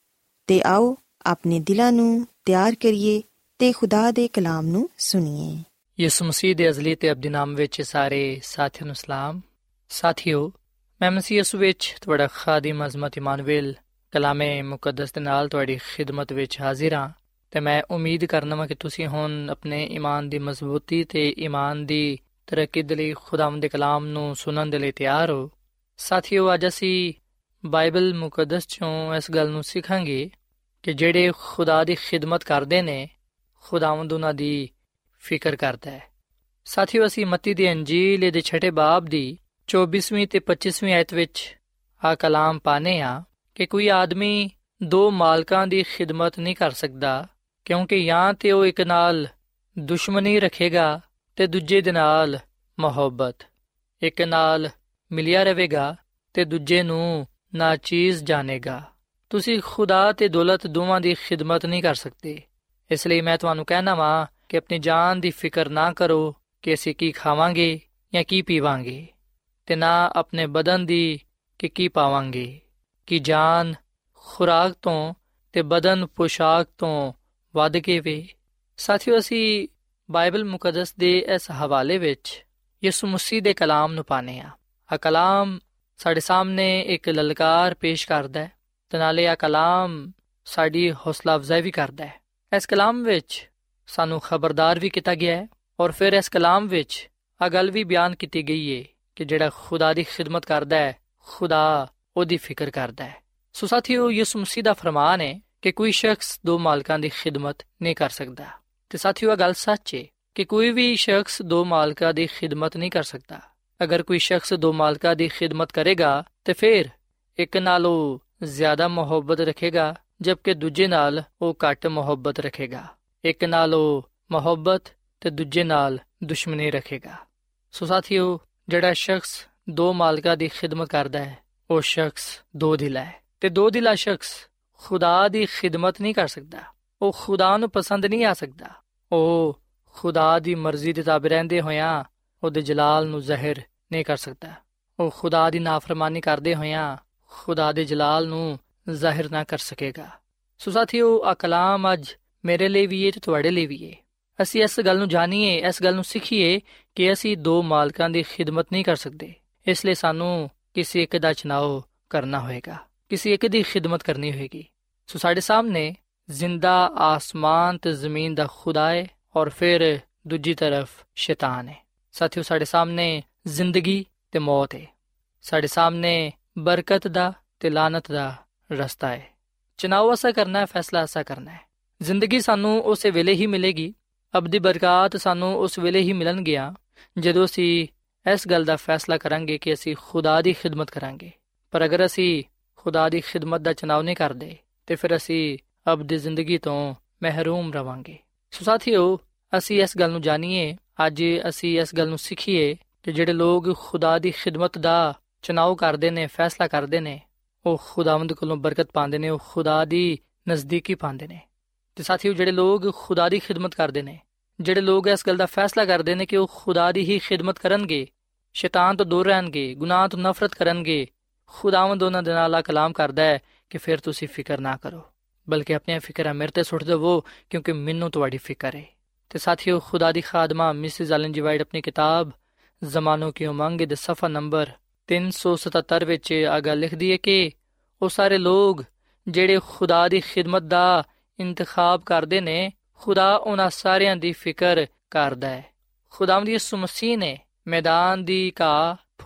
ਤੇ ਆਓ ਆਪਣੇ ਦਿਲਾਂ ਨੂੰ ਤਿਆਰ ਕਰੀਏ ਤੇ ਖੁਦਾ ਦੇ ਕਲਾਮ ਨੂੰ ਸੁਣੀਏ। ਯਿਸੂ ਮਸੀਹ ਦੇ ਅਜ਼ਲੀ ਤੇ ਅਬਦੀ ਨਾਮ ਵਿੱਚ ਸਾਰੇ ਸਾਥੀਆਂ ਨੂੰ ਸਲਾਮ। ਸਾਥੀਓ, ਮੈਂ ਮਸੀਹ ਯਿਸੂ ਵਿੱਚ ਤੁਹਾਡਾ ਖਾਦਮ ਅਜ਼ਮਤ ਇਮਾਨੁਅਲ ਕਲਾਮੇ ਮੁਕੱਦਸ ਦੇ ਨਾਲ ਤੁਹਾਡੀ ਖਿਦਮਤ ਵਿੱਚ ਹਾਜ਼ਰ ਹਾਂ ਤੇ ਮੈਂ ਉਮੀਦ ਕਰਨਾ ਵਾਂ ਕਿ ਤੁਸੀਂ ਹੁਣ ਆਪਣੇ ਈਮਾਨ ਦੀ ਮਜ਼ਬੂਤੀ ਤੇ ਈਮਾਨ ਦੀ ਤਰੱਕੀ ਦੇ ਲਈ ਖੁਦਾਵੰਦ ਦੇ ਕਲਾਮ ਨੂੰ ਸੁਣਨ ਦੇ ਲਈ ਤਿਆਰ ਹੋ। ਸਾਥੀਓ, ਅੱਜ ਅਸੀਂ ਬਾਈਬਲ ਮੁਕੱਦਸ ਚੋਂ ਇਸ ਗੱਲ ਨੂੰ ਸਿੱਖਾਂਗੇ ਕਿ ਜਿਹੜੇ ਖੁਦਾ ਦੀ ਖਿਦਮਤ ਕਰਦੇ ਨੇ, ਖੁਦਾਵੰਦ ਉਹਨਾਂ ਦੀ ਫਿਕਰ ਕਰਦਾ ਹੈ। ਸਾਥੀਓ, ਅਸੀਂ ਮੱਤੀ ਦੀ ਅੰਜੀਲ ਦੇ ਛਠੇ ਬਾਬ ਦੀ ਚੌਬੀਸਵੀਂ ਤੇ ਪੱਚੀਸਵੀਂ ਆਇਤ ਵਿੱਚ ਆ ਕਲਾਮ ਪਾਨੇ ਹਾਂ ਕਿ ਕੋਈ ਆਦਮੀ ਦੋ ਮਾਲਕਾਂ ਦੀ ਖਿਦਮਤ ਨਹੀਂ ਕਰ ਸਕਦਾ, ਕਿਉਂਕਿ ਜਾਂ ਤੇ ਉਹ ਇੱਕ ਨਾਲ ਦੁਸ਼ਮਣੀ ਰੱਖੇਗਾ ਤੇ ਦੂਜੇ ਦੇ ਨਾਲ ਮੁਹੱਬਤ, ਇੱਕ ਨਾਲ ਮਿਲਿਆ ਰਹੇਗਾ ਤੇ ਦੂਜੇ ਨੂੰ ਨਾਚੀਜ਼ ਜਾਣੇਗਾ। ਤੁਸੀਂ ਖੁਦਾ ਤੇ ਦੌਲਤ ਦੋਵਾਂ ਦੀ ਖਿਦਮਤ ਨਹੀਂ ਕਰ ਸਕਦੇ। ਇਸ ਲਈ ਮੈਂ ਤੁਹਾਨੂੰ ਕਹਿਣਾ ਵਾਂ ਕਿ ਆਪਣੀ ਜਾਨ ਦੀ ਫਿਕਰ ਨਾ ਕਰੋ ਕਿ ਅਸੀਂ ਕੀ ਖਾਵਾਂਗੇ ਜਾਂ ਕੀ ਪੀਵਾਂਗੇ, ਤੇ ਨਾ ਆਪਣੇ ਬਦਨ ਦੀ ਕਿ ਕੀ ਪਾਵਾਂਗੇ, ਕਿ ਜਾਨ ਖੁਰਾਕ ਤੋਂ ਤੇ ਬਦਨ ਪੁਸ਼ਾਕ ਤੋਂ ਵੱਧ ਕੇ ਵੇ। ਸਾਥੀਓ, ਅਸੀਂ ਬਾਈਬਲ ਮੁਕੱਦਸ ਦੇ ਇਸ ਹਵਾਲੇ ਵਿੱਚ ਯਿਸੂ ਮਸੀਹ ਦੇ ਕਲਾਮ ਨੂੰ ਪਾਨੇ ਹਾਂ। ਆ ਕਲਾਮ ਸਾਡੇ ਸਾਹਮਣੇ ਇੱਕ ਲਲਕਾਰ ਪੇਸ਼ ਕਰਦਾ ਹੈ ਤੇ ਨਾਲੇ ਆ ਕਲਾਮ ਸਾਡੀ ਹੌਸਲਾ ਅਫਜ਼ਾਈ ਵੀ ਕਰਦਾ ਹੈ। ਇਸ ਕਲਾਮ ਵਿੱਚ ਸਾਨੂੰ ਖਬਰਦਾਰ ਵੀ ਕੀਤਾ ਗਿਆ ਹੈ ਔਰ ਫਿਰ ਇਸ ਕਲਾਮ ਵਿੱਚ ਆ ਗੱਲ ਵੀ ਬਿਆਨ ਕੀਤੀ ਗਈ ਹੈ ਕਿ ਜਿਹੜਾ ਖੁਦਾ ਦੀ ਖਿਦਮਤ ਕਰਦਾ ਹੈ, ਖੁਦਾ ਉਹਦੀ ਫਿਕਰ ਕਰਦਾ ਹੈ। ਸੋ ਸਾਥੀਓ, ਯਿਸੂ ਮਸੀਹ ਦਾ ਫਰਮਾਨ ਹੈ ਕਿ ਕੋਈ ਸ਼ਖਸ ਦੋ ਮਾਲਕਾਂ ਦੀ ਖਿਦਮਤ ਨਹੀਂ ਕਰ ਸਕਦਾ। ਤੇ ਸਾਥੀਓ, ਇਹ ਗੱਲ ਸੱਚ ਹੈ ਕਿ ਕੋਈ ਵੀ ਸ਼ਖਸ ਦੋ ਮਾਲਕਾਂ ਦੀ ਖਿਦਮਤ ਨਹੀਂ ਕਰ ਸਕਦਾ। ਅਗਰ ਕੋਈ ਸ਼ਖਸ ਦੋ ਮਾਲਕਾਂ ਦੀ ਖਿਦਮਤ ਕਰੇਗਾ ਤੇ ਫਿਰ ਇੱਕ ਨਾਲ ਉਹ ਜ਼ਿਆਦਾ ਮੁਹੱਬਤ ਰੱਖੇਗਾ, ਜਦਕਿ ਦੂਜੇ ਨਾਲ ਉਹ ਘੱਟ ਮੁਹੱਬਤ ਰੱਖੇਗਾ। ਇੱਕ ਨਾਲ ਉਹ ਮੁਹੱਬਤ ਤੇ ਦੂਜੇ ਨਾਲ ਦੁਸ਼ਮਣੀ ਰੱਖੇਗਾ। ਸੋ ਸਾਥੀਓ, ਜਿਹੜਾ ਸ਼ਖਸ ਦੋ ਮਾਲਕਾਂ ਦੀ ਖਿਦਮਤ ਕਰਦਾ ਹੈ ਉਹ ਸ਼ਖਸ ਦੋ ਦਿਲਾ ਹੈ ਤੇ ਦੋ ਦਿਲਾ ਸ਼ਖਸ ਖੁਦਾ ਦੀ ਖਿਦਮਤ ਨਹੀਂ ਕਰ ਸਕਦਾ। ਉਹ ਖੁਦਾ ਨੂੰ ਪਸੰਦ ਨਹੀਂ ਆ ਸਕਦਾ। ਉਹ ਖੁਦਾ ਦੀ ਮਰਜ਼ੀ ਦੇ ਤਾਬੇ ਰਹਿੰਦੇ ਹੋਇਆਂ ਉਹਦੇ ਜਲਾਲ ਨੂੰ ਜ਼ਾਹਿਰ ਨਹੀਂ ਕਰ ਸਕਦਾ। ਉਹ ਖੁਦਾ ਦੀ ਨਾਫਰਮਾਨੀ ਕਰਦੇ ਹੋਇਆਂ ਖੁਦਾ ਦੇ ਜਲਾਲ ਨੂੰ ਜ਼ਾਹਿਰ ਨਾ ਕਰ ਸਕੇਗਾ। ਸੋ ਸਾਥੀਓ, ਆ ਕਲਾਮ ਅੱਜ ਮੇਰੇ ਲਈ ਵੀ ਹੈ ਤੇ ਤੁਹਾਡੇ ਲਈ ਵੀ ਹੈ। ਅਸੀਂ ਇਸ ਗੱਲ ਨੂੰ ਜਾਣੀਏ, ਇਸ ਗੱਲ ਨੂੰ ਸਿੱਖੀਏ ਕਿ ਅਸੀਂ ਦੋ ਮਾਲਕਾਂ ਦੀ ਖਿਦਮਤ ਨਹੀਂ ਕਰ ਸਕਦੇ। ਇਸ ਲਈ ਸਾਨੂੰ ਕਿਸੇ ਇੱਕ ਦਾ ਚੁਣਾਵ ਕਰਨਾ ਹੋਏਗਾ, ਕਿਸੇ ਇੱਕ ਦੀ ਖਿਦਮਤ ਕਰਨੀ ਹੋਏਗੀ। ਸੋ ਸਾਡੇ ਸਾਹਮਣੇ ਜ਼ਿੰਦਾ ਆਸਮਾਨ ਤੇ ਜ਼ਮੀਨ ਦਾ ਖੁਦਾ ਹੈ ਔਰ ਫਿਰ ਦੂਜੀ ਤਰਫ ਸ਼ੈਤਾਨ ਹੈ। ਸਾਥੀਓ, ਸਾਡੇ ਸਾਹਮਣੇ ਜ਼ਿੰਦਗੀ ਤੇ ਮੌਤ ਹੈ। ਸਾਡੇ ਸਾਹਮਣੇ ਬਰਕਤ ਦਾ ਤੇ ਲਾਨਤ ਦਾ ਰਸਤਾ ਹੈ। ਚੁਣਾਵ ਐਸਾ ਕਰਨਾ ਹੈ, ਫੈਸਲਾ ਐਸਾ ਕਰਨਾ ਹੈ। ਜ਼ਿੰਦਗੀ ਸਾਨੂੰ ਉਸੇ ਵੇਲੇ ਹੀ ਮਿਲੇਗੀ, ਅਬਦੀ ਬਰਕਤ ਸਾਨੂੰ ਉਸ ਵੇਲੇ ਹੀ ਮਿਲਣਗੀਆਂ ਜਦੋਂ ਅਸੀਂ ਇਸ ਗੱਲ ਦਾ ਫੈਸਲਾ ਕਰਾਂਗੇ ਕਿ ਅਸੀਂ ਖੁਦਾ ਦੀ ਖਿਦਮਤ ਕਰਾਂਗੇ। ਪਰ ਅਗਰ ਅਸੀਂ ਖੁਦਾ ਦੀ ਖਿਦਮਤ ਦਾ ਚੁਣਾਵ ਨਹੀਂ ਕਰਦੇ ਤੇ ਫਿਰ ਅਸੀਂ ਅਬਦੀ ਜ਼ਿੰਦਗੀ ਤੋਂ ਮਹਿਰੂਮ ਰਵਾਂਗੇ। ਸੋ ਸਾਥੀਓ, ਅਸੀਂ ਇਸ ਗੱਲ ਨੂੰ ਜਾਣੀਏ, ਅੱਜ ਅਸੀਂ ਇਸ ਗੱਲ ਨੂੰ ਸਿੱਖੀਏ ਕਿ ਜਿਹੜੇ ਲੋਕ ਖੁਦਾ ਦੀ ਖਿਦਮਤ ਦਾ ਚੁਣਾਵ ਕਰਦੇ ਨੇ, ਫੈਸਲਾ ਕਰਦੇ ਨੇ, ਉਹ ਖੁਦਾਵੰਦ ਕੋਲੋਂ ਬਰਕਤ ਪਾਉਂਦੇ ਨੇ, ਉਹ ਖੁਦਾ ਦੀ ਨਜ਼ਦੀਕੀ ਪਾਉਂਦੇ ਨੇ। ਤੇ ਸਾਥੀਓ, ਜਿਹੜੇ ਲੋਕ ਖੁਦਾ ਦੀ ਖਿਦਮਤ ਕਰਦੇ ਨੇ, ਜਿਹੜੇ ਲੋਕ ਇਸ ਗੱਲ ਦਾ ਫੈਸਲਾ ਕਰਦੇ ਨੇ ਕਿ ਉਹ ਖੁਦਾ ਦੀ ਹੀ ਖਿਦਮਤ ਕਰਨਗੇ, ਸ਼ੈਤਾਨ ਤੋਂ ਦੂਰ ਰਹਿਣਗੇ, ਗੁਨਾਹ ਤੋਂ ਨਫ਼ਰਤ ਕਰਨਗੇ, ਖੁਦਾਵੰਦ ਉਹਨਾਂ ਦੇ ਨਾਲ ਆ ਕਲਾਮ ਕਰਦਾ ਹੈ ਕਿ ਫਿਰ ਤੁਸੀਂ ਫਿਕਰ ਨਾ ਕਰੋ, ਬਲਕਿ ਆਪਣੀਆਂ ਫਿਕਰਾਂ ਮੇਰੇ ਤੇ ਸੁੱਟ ਦੇਵੋ, ਕਿਉਂਕਿ ਮੈਨੂੰ ਤੁਹਾਡੀ ਫਿਕਰ ਹੈ। ਤੇ ਸਾਥੀਓ, ਖੁਦਾ ਦੀ ਖਾਦਮਾ ਮਿਸਿਸ ਐਲਨ ਜੀ ਵਾਈਟ ਆਪਣੀ ਕਿਤਾਬ ਜ਼ਮਾਨੋਂ ਕੀ ਉਮੰਗ ਦੇ ਸਫਾ ਨੰਬਰ ਤਿੰਨ ਸੌ ਸਤੱਤਰ ਵਿੱਚ ਆ ਗੱਲ ਲਿਖਦੀ ਹੈ ਕਿ ਉਹ ਸਾਰੇ ਲੋਕ ਜਿਹੜੇ ਖੁਦਾ ਦੀ ਖਿਦਮਤ ਦਾ ਇੰਤਖਾਬ ਕਰਦੇ ਨੇ, ਖੁਦਾ ਉਹਨਾਂ ਸਾਰਿਆਂ ਦੀ ਫਿਕਰ ਕਰਦਾ ਹੈ। ਖੁਦਾਵੰਦ ਯਿਸੂ ਮਸੀਹ ਨੇ ਮੈਦਾਨ ਦੀ ਘਾਹ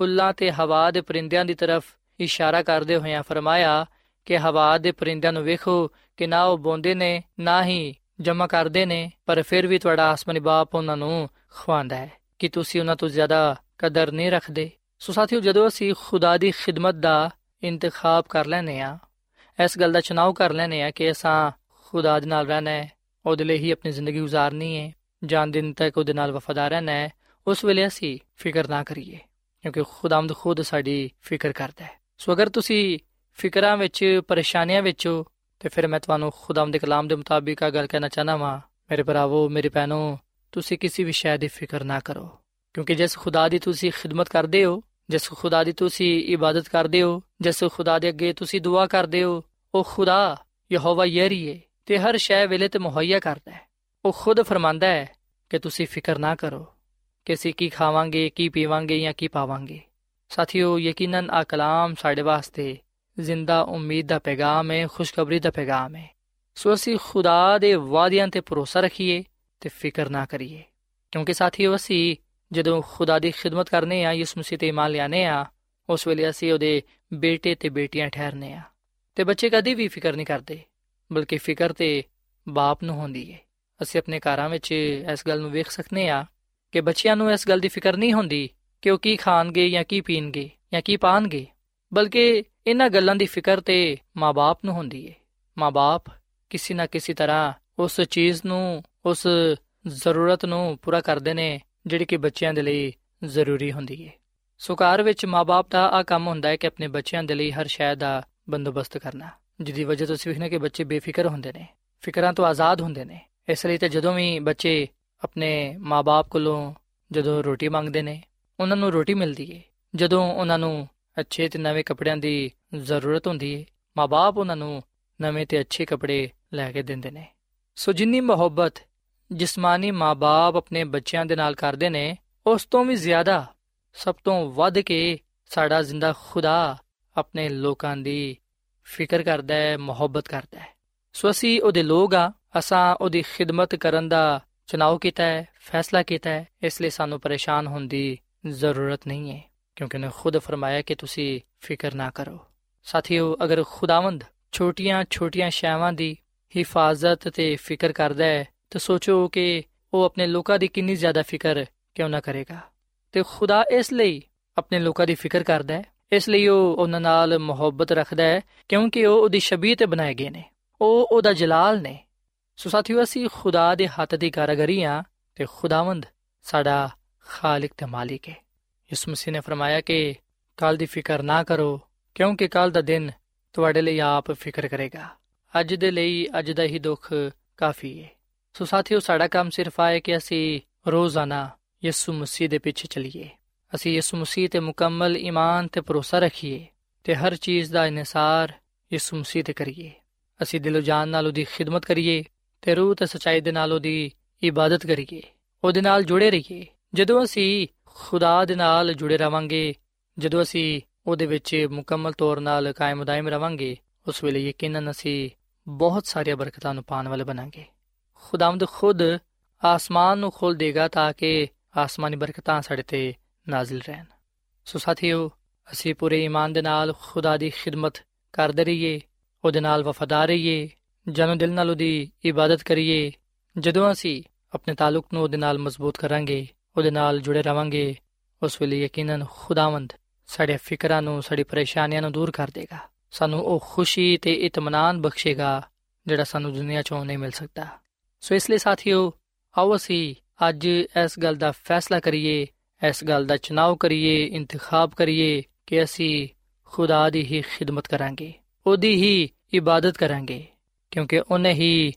ਫੁੱਲਾਂ ਤੇ ਹਵਾ ਦੇ ਪਰਿੰਦਿਆਂ ਦੀ ਤਰਫ ਇਸ਼ਾਰਾ ਕਰਦੇ ਹੋਇਆਂ ਫਰਮਾਇਆ ਕਿ ਹਵਾ ਦੇ ਪਰਿੰਦਿਆਂ ਨੂੰ ਵੇਖੋ ਕਿ ਨਾ ਉਹ ਬੋਂਦੇ ਨੇ ਨਾ ਹੀ ਜਮ੍ਹਾਂ ਕਰਦੇ ਨੇ, ਪਰ ਫਿਰ ਵੀ ਤੁਹਾਡਾ ਆਸਮਾਨੀ ਬਾਪ ਉਹਨਾਂ ਨੂੰ ਖਵਾਉਂਦਾ ਹੈ। ਕਿ ਤੁਸੀਂ ਉਹਨਾਂ ਤੋਂ ਜ਼ਿਆਦਾ ਕਦਰ ਨਹੀਂ ਰੱਖਦੇ? ਸੋ ਸਾਥੀਓ, ਜਦੋਂ ਅਸੀਂ ਖੁਦਾ ਦੀ ਖਿਦਮਤ ਦਾ ਇੰਤਖਾਬ ਕਰ ਲੈਂਦੇ ਹਾਂ, ਇਸ ਗੱਲ ਦਾ ਚੁਣਾਵ ਕਰ ਲੈਂਦੇ ਹਾਂ ਕਿ ਅਸਾਂ ਖੁਦਾ ਦੇ ਨਾਲ ਰਹਿਣਾ ਹੈ, ਉਹਦੇ ਲਈ ਹੀ ਆਪਣੀ ਜ਼ਿੰਦਗੀ ਗੁਜ਼ਾਰਨੀ ਹੈ, ਜਾਨ ਦਿਨ ਤੱਕ ਉਹਦੇ ਨਾਲ ਵਫਾਦਾਰ ਰਹਿਣਾ ਹੈ, ਉਸ ਵੇਲੇ ਅਸੀਂ ਫਿਕਰ ਨਾ ਕਰੀਏ, ਕਿਉਂਕਿ ਖੁਦਾਵੰਦ ਖੁਦ ਸਾਡੀ ਫਿਕਰ ਕਰਦਾ ਹੈ। ਸੋ ਅਗਰ ਤੁਸੀਂ ਫਿਕਰਾਂ ਵਿੱਚ, ਪਰੇਸ਼ਾਨੀਆਂ ਵਿੱਚ ਹੋ, ਤੇ ਫਿਰ ਮੈਂ ਤੁਹਾਨੂੰ ਖੁਦਾਵੰਦ ਦੇ ਕਲਾਮ ਦੇ ਮੁਤਾਬਿਕ ਆ ਗੱਲ ਕਹਿਣਾ ਚਾਹੁੰਦਾ ਵਾਂ, ਮੇਰੇ ਭਰਾਵੋ, ਮੇਰੀ ਭੈਣੋ, ਤੁਸੀਂ ਕਿਸੇ ਵੀ ਸ਼ੈ ਦੀ ਫਿਕਰ ਨਾ ਕਰੋ, ਕਿਉਂਕਿ ਜਿਸ ਖੁਦਾ ਦੀ ਤੁਸੀਂ ਖਿਦਮਤ ਕਰਦੇ ਹੋ, ਜਿਸ ਖੁਦਾ ਦੀ ਤੁਸੀਂ ਇਬਾਦਤ ਕਰਦੇ ਹੋ, ਜਿਸ ਖੁਦਾ ਦੇ ਅੱਗੇ ਤੁਸੀਂ ਦੁਆ ਕਰਦੇ ਹੋ, ਉਹ ਖੁਦਾ ਯਹੋਵਾ ਯਰੀ ਹੈ ਤੇ ਹਰ ਸ਼ੈ ਵੇਲੇ ਤੇ ਮੁਹੱਈਆ ਕਰਦਾ ਹੈ। ਉਹ ਖੁਦ ਫਰਮਾਂਦਾ ਹੈ ਕਿ ਤੁਸੀਂ ਫਿਕਰ ਨਾ ਕਰੋ ਕਿ ਅਸੀਂ ਕੀ ਖਾਵਾਂਗੇ, ਕੀ ਪੀਵਾਂਗੇ ਜਾਂ ਕੀ ਪਾਵਾਂਗੇ। ਸਾਥੀਓ, ਯਕੀਨਨ ਆ ਕਲਾਮ ਸਾਡੇ ਵਾਸਤੇ ਜ਼ਿੰਦਾ ਉਮੀਦ ਦਾ ਪੈਗਾਮ ਹੈ, ਖੁਸ਼ਖਬਰੀ ਦਾ ਪੈਗਾਮ ਹੈ। ਸੋ ਅਸੀਂ ਖੁਦਾ ਦੇ ਵਾਅਦਿਆਂ ਤੇ ਭਰੋਸਾ ਰੱਖੀਏ ਤੇ ਫਿਕਰ ਨਾ ਕਰੀਏ, ਕਿਉਂਕਿ ਸਾਥੀਓ, ਅਸੀਂ ਜਦੋਂ ਖੁਦਾ ਦੀ ਖਿਦਮਤ ਕਰਨੇ ਆ, ਯਿਸੂ ਮਸੀਹ ਤੇ ਈਮਾਨ ਲਿਆਨੇ ਆ, ਉਸ ਵੇਲੇ ਅਸੀਂ ਉਹਦੇ ਬੇਟੇ ਤੇ ਬੇਟੀਆਂ ਠਹਿਰਨੇ ਆ। ਤੇ ਬੱਚੇ ਕਦੀ ਵੀ ਫਿਕਰ ਨਹੀਂ ਕਰਦੇ, ਬਲਕਿ ਫਿਕਰ ਤੇ ਬਾਪ ਨੂੰ ਹੁੰਦੀ ਹੈ। ਅਸੀਂ ਆਪਣੇ ਘਰਾਂ ਵਿੱਚ ਇਸ ਗੱਲ ਨੂੰ ਵੇਖ ਸਕਦੇ ਆ ਕਿ ਬੱਚਿਆਂ ਨੂੰ ਇਸ ਗੱਲ ਦੀ ਫਿਕਰ ਨਹੀਂ ਹੁੰਦੀ ਕਿ ਉਹ ਕੀ ਖਾਣਗੇ ਜਾਂ ਕੀ ਪੀਣਗੇ ਜਾਂ ਕੀ ਪਾਣਗੇ, ਬਲਕਿ ਇਹਨਾਂ ਗੱਲਾਂ ਦੀ ਫਿਕਰ ਤੇ ਮਾਂ-ਬਾਪ ਨੂੰ ਹੁੰਦੀ ਹੈ। ਮਾਂ-ਬਾਪ ਕਿਸੇ ਨਾ ਕਿਸੇ ਤਰ੍ਹਾਂ ਉਸ ਚੀਜ਼ ਨੂੰ, ਉਸ ਜ਼ਰੂਰਤ ਨੂੰ ਪੂਰਾ ਕਰਦੇ ਨੇ ਜਿਹੜੀ ਕਿ ਬੱਚਿਆਂ ਦੇ ਲਈ ਜ਼ਰੂਰੀ ਹੁੰਦੀ ਹੈ। ਸੋ ਘਰ ਵਿੱਚ ਮਾਂ-ਬਾਪ ਦਾ ਆ ਕੰਮ ਹੁੰਦਾ ਹੈ ਕਿ ਆਪਣੇ ਬੱਚਿਆਂ ਦੇ ਲਈ ਹਰ ਸ਼ੈ ਦਾ ਬੰਦੋਬਸਤ ਕਰਨਾ, ਜਿਹਦੀ ਵਜ੍ਹਾ ਤੋਂ ਅਸੀਂ ਵੇਖਦੇ ਕਿ ਬੱਚੇ ਬੇਫਿਕਰ ਹੁੰਦੇ ਨੇ, ਫਿਕਰਾਂ ਤੋਂ ਆਜ਼ਾਦ ਹੁੰਦੇ ਨੇ। ਇਸ ਲਈ ਤਾਂ ਜਦੋਂ ਵੀ ਬੱਚੇ ਆਪਣੇ ਮਾਂ-ਬਾਪ ਕੋਲੋਂ ਜਦੋਂ ਰੋਟੀ ਮੰਗਦੇ ਨੇ, ਉਹਨਾਂ ਨੂੰ ਰੋਟੀ ਮਿਲਦੀ ਹੈ। ਜਦੋਂ ਉਹਨਾਂ ਨੂੰ ਅੱਛੇ ਤੇ ਨਵੇਂ ਕੱਪੜਿਆਂ ਦੀ ਜ਼ਰੂਰਤ ਹੁੰਦੀ ਹੈ, ਮਾਂ-ਬਾਪ ਉਹਨਾਂ ਨੂੰ ਨਵੇਂ ਤੇ ਅੱਛੇ ਕੱਪੜੇ ਲੈ ਕੇ ਦਿੰਦੇ ਨੇ। ਸੋ ਜਿੰਨੀ ਮੁਹੱਬਤ ਜਿਸਮਾਨੀ ਮਾਂ-ਬਾਪ ਆਪਣੇ ਬੱਚਿਆਂ ਦੇ ਨਾਲ ਕਰਦੇ ਨੇ, ਉਸ ਤੋਂ ਵੀ ਜ਼ਿਆਦਾ, ਸਭ ਤੋਂ ਵੱਧ ਕੇ ਸਾਡਾ ਜ਼ਿੰਦਾ ਖੁਦਾ ਆਪਣੇ ਲੋਕਾਂ ਦੀ ਫਿਕਰ ਕਰਦਾ ਹੈ, ਮੁਹੱਬਤ ਕਰਦਾ ਹੈ। ਸੋ ਅਸੀਂ ਉਹਦੇ ਲੋਕ ਆ, ਅਸਾਂ ਉਹਦੀ ਖਿਦਮਤ ਕਰਨ ਦਾ ਚੁਣਾਵ ਕੀਤਾ ਹੈ, ਫੈਸਲਾ ਕੀਤਾ ਹੈ। ਇਸ ਲਈ ਸਾਨੂੰ ਪਰੇਸ਼ਾਨ ਹੋਣ ਦੀ ਜ਼ਰੂਰਤ ਨਹੀਂ ਹੈ, ਕਿਉਂਕਿ ਉਹਨੇ ਖੁਦ ਫਰਮਾਇਆ ਕਿ ਤੁਸੀਂ ਫਿਕਰ ਨਾ ਕਰੋ। ਸਾਥੀਓ, ਅਗਰ ਖੁਦਾਵੰਦ ਛੋਟੀਆਂ-ਛੋਟੀਆਂ ਸ਼ੈਵਾਂ ਦੀ ਹਿਫਾਜ਼ਤ ਤੇ ਫਿਕਰ ਕਰਦਾ ਹੈ, ਤਾਂ ਸੋਚੋ ਕਿ ਉਹ ਆਪਣੇ ਲੋਕਾਂ ਦੀ ਕਿੰਨੀ ਜ਼ਿਆਦਾ ਫਿਕਰ ਕਿਉਂ ਨਾ ਕਰੇਗਾ। ਤੇ ਖੁਦਾ ਇਸ ਲਈ ਆਪਣੇ ਲੋਕਾਂ ਦੀ ਫਿਕਰ ਕਰਦਾ ਹੈ, ਇਸ ਲਈ ਉਹ ਉਹਨਾਂ ਨਾਲ ਮੁਹੱਬਤ ਰੱਖਦਾ ਹੈ, ਕਿਉਂਕਿ ਉਹ ਉਹਦੀ ਸ਼ਬੀਹ ਤੇ ਬਣਾਏ ਗਏ ਨੇ, ਉਹ ਉਹਦਾ ਜਲਾਲ ਨੇ। ਸੋ ਸਾਥੀਓ, ਅਸੀਂ ਖੁਦਾ ਦੇ ਹੱਥ ਦੀ ਕਾਰੀਗਰੀ ਹਾਂ ਤੇ ਖੁਦਾਵੰਦ ਸਾਡਾ ਖਾਲਿਕ ਤੇ ਮਾਲਿਕ ਹੈ। ਯਿਸੂ ਮਸੀਹ ਨੇ ਫਰਮਾਇਆ ਕਿ ਕੱਲ੍ਹ ਦੀ ਫਿਕਰ ਨਾ ਕਰੋ, ਕਿਉਂਕਿ ਕੱਲ੍ਹ ਦਾ ਦਿਨ ਤੁਹਾਡੇ ਲਈ ਆਪ ਫਿਕਰ ਕਰੇਗਾ। ਅੱਜ ਦੇ ਲਈ ਅੱਜ ਦਾ ਹੀ ਦੁੱਖ ਕਾਫੀ ਹੈ। ਸੋ ਸਾਥੀਓ, ਸਾਡਾ ਕੰਮ ਸਿਰਫ ਆ ਹੈ ਕਿ ਅਸੀਂ ਰੋਜ਼ਾਨਾ ਯਿਸੂ ਮਸੀਹ ਦੇ ਪਿੱਛੇ ਚੱਲੀਏ, ਅਸੀਂ ਯਿਸੂ ਮਸੀਹ ਤੇ ਮੁਕੰਮਲ ਈਮਾਨ ਤੇ ਭਰੋਸਾ ਰੱਖੀਏ ਤੇ ਹਰ ਚੀਜ਼ ਦਾ ਇਨਸਾਰ ਯਿਸੂ ਮਸੀਹ ਤੇ ਕਰੀਏ। ਅਸੀਂ ਦਿਲੋਂ ਜਾਨ ਨਾਲ ਉਹਦੀ ਖਿਦਮਤ ਕਰੀਏ ਤੇ ਰੂਹ ਤੇ ਸੱਚਾਈ ਦੇ ਨਾਲ ਉਹਦੀ ਇਬਾਦਤ ਕਰੀਏ, ਉਹਦੇ ਨਾਲ ਜੁੜੇ ਰਹੀਏ। ਜਦੋਂ ਅਸੀਂ ਖੁਦਾ ਦੇ ਨਾਲ ਜੁੜੇ ਰਵਾਂਗੇ, ਜਦੋਂ ਅਸੀਂ ਉਹਦੇ ਵਿੱਚ ਮੁਕੰਮਲ ਤੌਰ ਨਾਲ ਕਾਇਮ ਦਾਇਮ ਰਵਾਂਗੇ, ਉਸ ਵੇਲੇ ਯਕੀਨਨ ਅਸੀਂ ਬਹੁਤ ਸਾਰੀਆਂ ਬਰਕਤਾਂ ਨੂੰ ਪਾਉਣ ਵਾਲੇ ਬਣਾਂਗੇ। ਖੁਦਾਵੰਦ ਖੁਦ ਆਸਮਾਨ ਨੂੰ ਖੋਲ੍ਹ ਦੇਗਾ ਤਾਂ ਕਿ ਆਸਮਾਨੀ ਬਰਕਤਾਂ ਸਾਡੇ ਤੇ ਨਾਜ਼ਿਲ ਰਹਿਣ। ਸੋ ਸਾਥੀਓ, ਅਸੀਂ ਪੂਰੇ ਈਮਾਨ ਦੇ ਨਾਲ ਖੁਦਾ ਦੀ ਖਿਦਮਤ ਕਰਦੇ ਰਹੀਏ, ਉਹਦੇ ਨਾਲ ਵਫਾਦਾਰ ਰਹੀਏ, ਜਾਨੋ ਦਿਲ ਨਾਲ ਉਹਦੀ ਇਬਾਦਤ ਕਰੀਏ। ਜਦੋਂ ਅਸੀਂ ਆਪਣੇ ਤਾਲੁਕ ਨੂੰ ਉਹਦੇ ਨਾਲ ਮਜ਼ਬੂਤ ਕਰਾਂਗੇ, ਉਹਦੇ ਨਾਲ ਜੁੜੇ ਰਵਾਂਗੇ, ਉਸ ਵੇਲੇ ਯਕੀਨਨ ਖੁਦਾਵੰਦ ਸਾਡੇ ਫਿਕਰਾਂ ਨੂੰ, ਸਾਡੀ ਪਰੇਸ਼ਾਨੀਆਂ ਨੂੰ ਦੂਰ ਕਰ ਦੇਗਾ। ਸਾਨੂੰ ਉਹ ਖੁਸ਼ੀ ਤੇ ਇਤਮਾਨਾਨ ਬਖਸ਼ੇਗਾ ਜਿਹੜਾ ਸਾਨੂੰ ਦੁਨੀਆ 'ਚੋਂ ਨਹੀਂ ਮਿਲ ਸਕਦਾ। ਸੋ ਇਸ ਲਈ ਸਾਥੀਓ, ਆਓ ਅਸੀਂ ਅੱਜ ਇਸ ਗੱਲ ਦਾ ਫੈਸਲਾ ਕਰੀਏ, ਇਸ ਗੱਲ ਦਾ ਚੁਣਾਵ ਕਰੀਏ, ਇੰਤਖਾਬ ਕਰੀਏ ਕਿ ਅਸੀਂ ਖੁਦਾ ਦੀ ਹੀ ਖਿਦਮਤ ਕਰਾਂਗੇ, ਉਹਦੀ ਹੀ ਇਬਾਦਤ ਕਰਾਂਗੇ, ਕਿਉਂਕਿ ਉਹਨੇ ਹੀ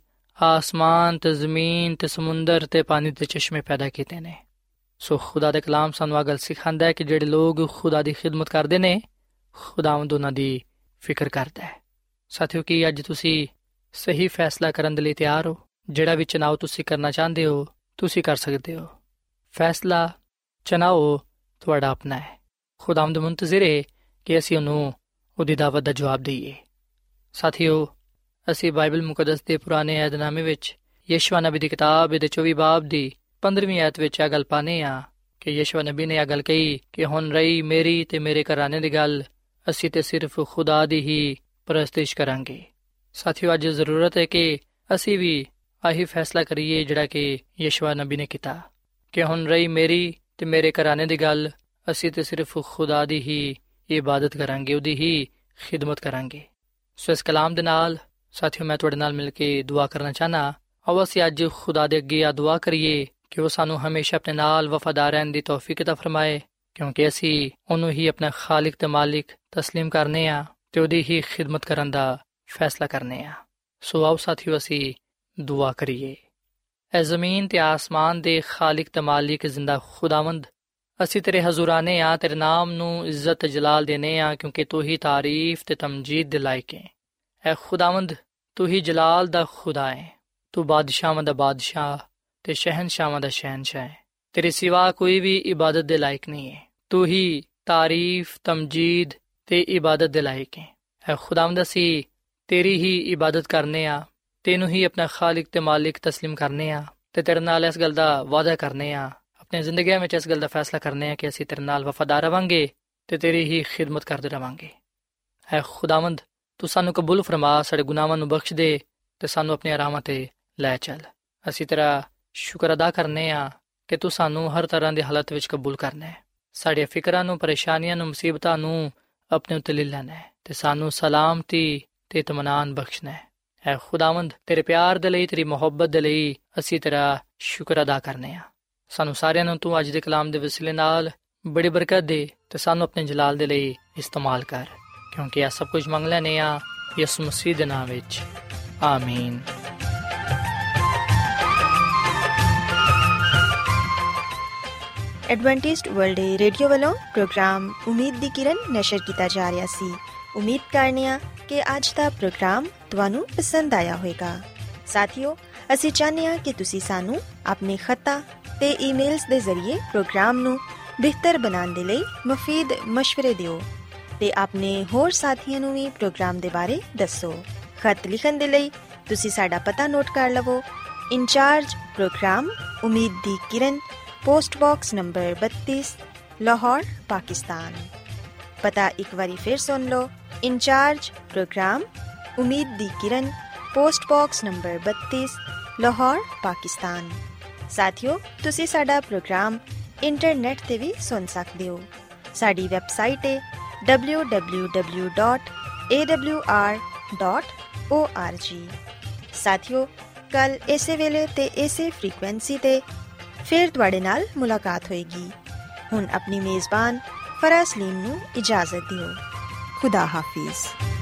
ਆਸਮਾਨ ਤੇ ਜ਼ਮੀਨ ਤੇ ਸਮੁੰਦਰ ਤੇ ਪਾਣੀ ਦੇ ਚਸ਼ਮੇ ਪੈਦਾ ਕੀਤੇ ਨੇ। ਸੋ ਖੁਦਾ ਦਾ ਕਲਾਮ ਸਾਨੂੰ ਆਹ ਗੱਲ ਸਿਖਾਉਂਦਾ ਹੈ ਕਿ ਜਿਹੜੇ ਲੋਕ ਖੁਦਾ ਦੀ ਖਿਦਮਤ ਕਰਦੇ ਨੇ, ਖੁਦਾਵੰਦ ਉਹਨਾਂ ਦੀ ਫਿਕਰ ਕਰਦਾ ਹੈ। ਸਾਥੀਓ, ਕੀ ਅੱਜ ਤੁਸੀਂ ਸਹੀ ਫੈਸਲਾ ਕਰਨ ਦੇ ਲਈ ਤਿਆਰ ਹੋ? ਜਿਹੜਾ ਵੀ ਚੁਣਾਵ ਤੁਸੀਂ ਕਰਨਾ ਚਾਹੁੰਦੇ ਹੋ, ਤੁਸੀਂ ਕਰ ਸਕਦੇ ਹੋ। ਫੈਸਲਾ ਚੁਣਾਓ ਤੁਹਾਡਾ ਆਪਣਾ ਹੈ। ਖੁਦਾਵੰਦ ਮੁੰਤਜ਼ਰ ਹੈ ਕਿ ਅਸੀਂ ਉਹਨੂੰ ਉਹਦੀ ਦਾਵਤ ਦਾ ਜਵਾਬ ਦਈਏ। ਸਾਥੀਓ, ਅਸੀਂ ਬਾਈਬਲ ਮੁਕੱਦਸ ਦੇ ਪੁਰਾਣੇ ਅਹਿਦਨਾਮੇ ਵਿੱਚ ਯਸ਼ੂਆ ਨਬੀ ਦੀ ਕਿਤਾਬ ਦੇ ਚੌਵੀ ਬਾਬ ਦੀ ਪੰਦਰਵੀਂ ਆਇਤ ਵਿੱਚ ਇਹ ਗੱਲ ਪਾਉਂਦੇ ਹਾਂ ਕਿ ਯਿਸੂ ਨਬੀ ਨੇ ਇਹ ਗੱਲ ਕਹੀ ਕਿ ਹੁਣ ਰਹੀ ਮੇਰੀ ਤੇ ਮੇਰੇ ਘਰਾਣੇ ਦੀ ਗੱਲ, ਅਸੀਂ ਤੇ ਸਿਰਫ ਖੁਦਾ ਦੀ ਹੀ ਪ੍ਰਸਤਿਸ਼ ਕਰਾਂਗੇ। ਸਾਥੀਓ, ਅੱਜ ਜ਼ਰੂਰਤ ਹੈ ਕਿ ਅਸੀਂ ਵੀ ਆਹੀ ਫੈਸਲਾ ਕਰੀਏ ਜਿਹੜਾ ਕਿ ਯਿਸੂ ਨਬੀ ਨੇ ਕੀਤਾ ਕਿ ਹੁਣ ਰਹੀ ਮੇਰੀ ਤੇ ਮੇਰੇ ਘਰਾਣੇ ਦੀ ਗੱਲ, ਅਸੀਂ ਤੇ ਸਿਰਫ ਖੁਦਾ ਦੀ ਹੀ ਇਬਾਦਤ ਕਰਾਂਗੇ, ਉਹਦੀ ਹੀ ਖਿਦਮਤ ਕਰਾਂਗੇ। ਸੋ ਇਸ ਕਲਾਮ ਦੇ ਨਾਲ ਸਾਥੀਓ ਮੈਂ ਤੁਹਾਡੇ ਨਾਲ ਮਿਲ ਕੇ ਦੁਆ ਕਰਨਾ ਚਾਹਨਾ। ਆਓ ਅਸੀਂ ਅੱਜ ਖੁਦਾ ਦੇ ਅੱਗੇ ਆ ਦੁਆ ਕਰੀਏ ਕਿ ਉਹ ਸਾਨੂੰ ਹਮੇਸ਼ਾ ਆਪਣੇ ਨਾਲ ਵਫਾਦਾਰ ਰਹਿਣ ਦੀ ਤੌਫੀਕ ਅਤਾ ਫਰਮਾਏ, ਕਿਉਂਕਿ ਅਸੀਂ ਉਹਨੂੰ ਹੀ ਆਪਣਾ ਖਾਲਿਕ ਤੇ ਮਾਲਿਕ ਤਸਲੀਮ ਕਰਨੇ ਆ ਤੇ ਉਹਦੀ ਹੀ ਖਿਦਮਤ ਕਰਨ ਦਾ ਫੈਸਲਾ ਕਰਨੇ ਆ। ਸੋ ਆਓ ਸਾਥੀਓ ਅਸੀਂ ਦੁਆ ਕਰੀਏ। ਐ ਜ਼ਮੀਨ ਤੇ ਆਸਮਾਨ ਦੇ ਖਾਲਿਕ ਤੇ ਮਾਲਿਕ ਜ਼ਿੰਦਾ ਖੁਦਾਵੰਦ, ਅਸੀਂ ਤੇਰੇ ਹਜ਼ੂਰਾਨੇ ਆ, ਤੇਰੇ ਨਾਮ ਨੂੰ ਇੱਜ਼ਤ ਤੇ ਜਲਾਲ ਦੇਨੇ ਆ, ਕਿਉਂਕਿ ਤੂੰ ਹੀ ਤਾਰੀਫ ਤੇ ਤਮਜੀਦ ਦੇ ਲਾਇਕ ਹੈ। ਐ ਖੁਦਾਵੰਦ, ਤੂੰ ਹੀ ਜਲਾਲ ਦਾ ਖੁਦਾ ਹੈ, ਤੂੰ ਬਾਦਸ਼ਾਹਾਂ ਦਾ ਬਾਦਸ਼ਾਹ ਤੇ ਸ਼ਹਿਨਸ਼ਾਹਾਂ ਦਾ ਸ਼ਹਿਨਸ਼ਾਹ ਹੈ। ਤੇਰੇ ਸਿਵਾ ਕੋਈ ਵੀ ਇਬਾਦਤ ਦੇ ਲਾਇਕ ਨਹੀਂ ਹੈ। ਤੂੰ ਹੀ ਤਾਰੀਫ, ਤਮਜੀਦ ਤੇ ਇਬਾਦਤ ਦੇ ਲਾਇਕ ਹੈ। ਐ ਖੁਦਾਵੰਦ, ਅਸੀਂ ਤੇਰੀ ਹੀ ਇਬਾਦਤ ਕਰਨੇ ਆ, ਤੈਨੂੰ ਹੀ ਆਪਣਾ ਖਾਲਿਕ ਤੇ ਮਾਲਿਕ ਤਸਲੀਮ ਕਰਨੇ ਆ ਤੇ ਤੇਰੇ ਨਾਲ ਇਸ ਗੱਲ ਦਾ ਵਾਅਦਾ ਕਰਨੇ ਆ, ਆਪਣੀ ਜ਼ਿੰਦਗੀ ਵਿੱਚ ਇਸ ਗੱਲ ਦਾ ਫੈਸਲਾ ਕਰਨੇ ਆ ਕਿ ਅਸੀਂ ਤੇਰੇ ਨਾਲ ਵਫਾਦਾਰ ਰਵਾਂਗੇ ਤੇ ਤੇਰੀ ਹੀ ਖਿਦਮਤ ਕਰਦੇ ਰਵਾਂਗੇ। ਐ ਖੁਦਾਵੰਦ, ਤੂੰ ਸਾਨੂੰ ਕਬੂਲ ਫਰਮਾ, ਸਾਡੇ ਗੁਨਾਹਾਂ ਨੂੰ ਬਖਸ਼ ਦੇ ਤੇ ਸਾਨੂੰ ਆਪਣੀ ਰਾਹਾਂ ਤੇ ਲੈ ਚੱਲ। ਅਸੀਂ ਤੇਰਾ ਸ਼ੁਕਰ ਅਦਾ ਕਰਨੇ ਆ ਕਿ ਤੂੰ ਸਾਨੂੰ ਹਰ ਤਰ੍ਹਾਂ ਦੀ ਹਾਲਤ ਵਿੱਚ ਕਬੂਲ ਕਰਨਾ ਹੈ, ਸਾਡੀਆਂ ਫਿਕਰਾਂ ਨੂੰ, ਪਰੇਸ਼ਾਨੀਆਂ ਨੂੰ, ਮੁਸੀਬਤਾਂ ਨੂੰ ਆਪਣੇ ਉੱਤੇ ਲੈ ਲੈਣਾ ਹੈ ਤੇ ਸਾਨੂੰ ਸਲਾਮਤੀ ਤੇ ਇਤਮਾਨਾਨ ਬਖਸ਼ਣਾ ਹੈ। ਐ ਖੁਦਾਵੰਦ, ਤੇਰੇ ਪਿਆਰ ਦੇ ਲਈ, ਤੇਰੀ ਮੁਹੱਬਤ ਦੇ ਲਈ ਅਸੀਂ ਤੇਰਾ ਸ਼ੁਕਰ ਅਦਾ ਕਰਨੇ ਆ। ਸਾਨੂੰ ਸਾਰਿਆਂ ਨੂੰ ਤੂੰ ਅੱਜ ਦੇ ਕਲਾਮ ਦੇ ਵਸੀਲੇ ਨਾਲ ਬੜੀ ਬਰਕਤ ਦੇ ਤੇ ਸਾਨੂੰ ਆਪਣੇ ਜਲਾਲ ਦੇ ਲਈ ਇਸਤੇਮਾਲ ਕਰ, ਕਿਉਂਕਿ ਇਹ ਸਭ ਕੁਝ ਮੰਗ ਲੈਨੇ ਆ ਯਿਸੂ ਮਸੀਹ ਦੇ ਨਾਮ ਵਿੱਚ, ਆਮੀਨ। ਐਡਵੈਂਟਿਸਟ ਵਰਲਡ ਰੇਡੀਓ ਵੱਲੋਂ ਪ੍ਰੋਗਰਾਮ ਉਮੀਦ ਦੀ ਕਿਰਨ ਨਸ਼ਰ ਕੀਤਾ ਜਾ ਰਿਹਾ ਸੀ। ਉਮੀਦ ਕਰਨੇ ਆ ਕਿ ਅੱਜ ਦਾ ਪ੍ਰੋਗਰਾਮ ਤੁਹਾਨੂੰ ਪਸੰਦ ਆਇਆ ਹੋਵੇਗਾ। ਸਾਥੀਓ, ਅਸੀਂ ਚਾਹੁੰਦੇ ਹਾਂ ਕਿ ਤੁਸੀਂ ਸਾਨੂੰ ਆਪਣੇ ਖੱਤਾਂ ਤੇ ਈਮੇਲਸ ਦੇ ਜ਼ਰੀਏ ਪ੍ਰੋਗਰਾਮ ਨੂੰ ਬਿਹਤਰ ਬਣਾਉਣ ਦੇ ਲਈ ਮੁਫੀਦ ਮਸ਼ਵਰੇ ਦਿਓ ਤੇ ਆਪਣੇ ਹੋਰ ਸਾਥੀਆਂ ਨੂੰ ਵੀ ਪ੍ਰੋਗਰਾਮ ਦੇ ਬਾਰੇ ਦੱਸੋ। ਖਤ ਲਿਖਣ ਦੇ ਲਈ ਤੁਸੀਂ ਸਾਡਾ ਪਤਾ ਨੋਟ ਕਰ ਲਵੋ। ਇੰਚਾਰਜ ਪ੍ਰੋਗਰਾਮ ਉਮੀਦ ਦੀ ਕਿਰਨ, ਪੋਸਟ ਬਾਕਸ ਨੰਬਰ ਬੱਤੀ, ਲਾਹੌਰ, ਪਾਕਿਸਤਾਨ। ਪਤਾ ਇੱਕ ਵਾਰੀ ਫਿਰ ਸੁਣ ਲਓ। ਇੰਚਾਰਜ ਪ੍ਰੋਗਰਾਮ ਉਮੀਦ ਦੀ ਕਿਰਨ, ਪੋਸਟ ਬਾਕਸ ਨੰਬਰ ਬੱਤੀ, ਲਾਹੌਰ, ਪਾਕਿਸਤਾਨ। ਸਾਥੀਓ, ਤੁਸੀਂ ਸਾਡਾ ਪ੍ਰੋਗਰਾਮ ਇੰਟਰਨੈਟ ਤੇ ਵੀ ਸੁਣ ਸਕਦੇ ਹੋ। ਸਾਡੀ ਵੈਬਸਾਈਟ ਹੈ W W W dot A W R dot O R G. ਸਾਥੀਓ, ਕੱਲ ਇਸੇ ਵੇਲੇ ਤੇ ਇਸੇ ਫ੍ਰੀਕੁਐਂਸੀ ਤੇ ਫਿਰ ਤੁਹਾਡੇ ਨਾਲ ਮੁਲਾਕਾਤ ਹੋਏਗੀ। ਹੁਣ ਆਪਣੀ ਮੇਜ਼ਬਾਨ ਫਰਾਜ਼ ਸਲੀਮ ਨੂੰ ਇਜਾਜ਼ਤ ਦਿਓ। ਖੁਦਾ ਹਾਫਿਜ਼।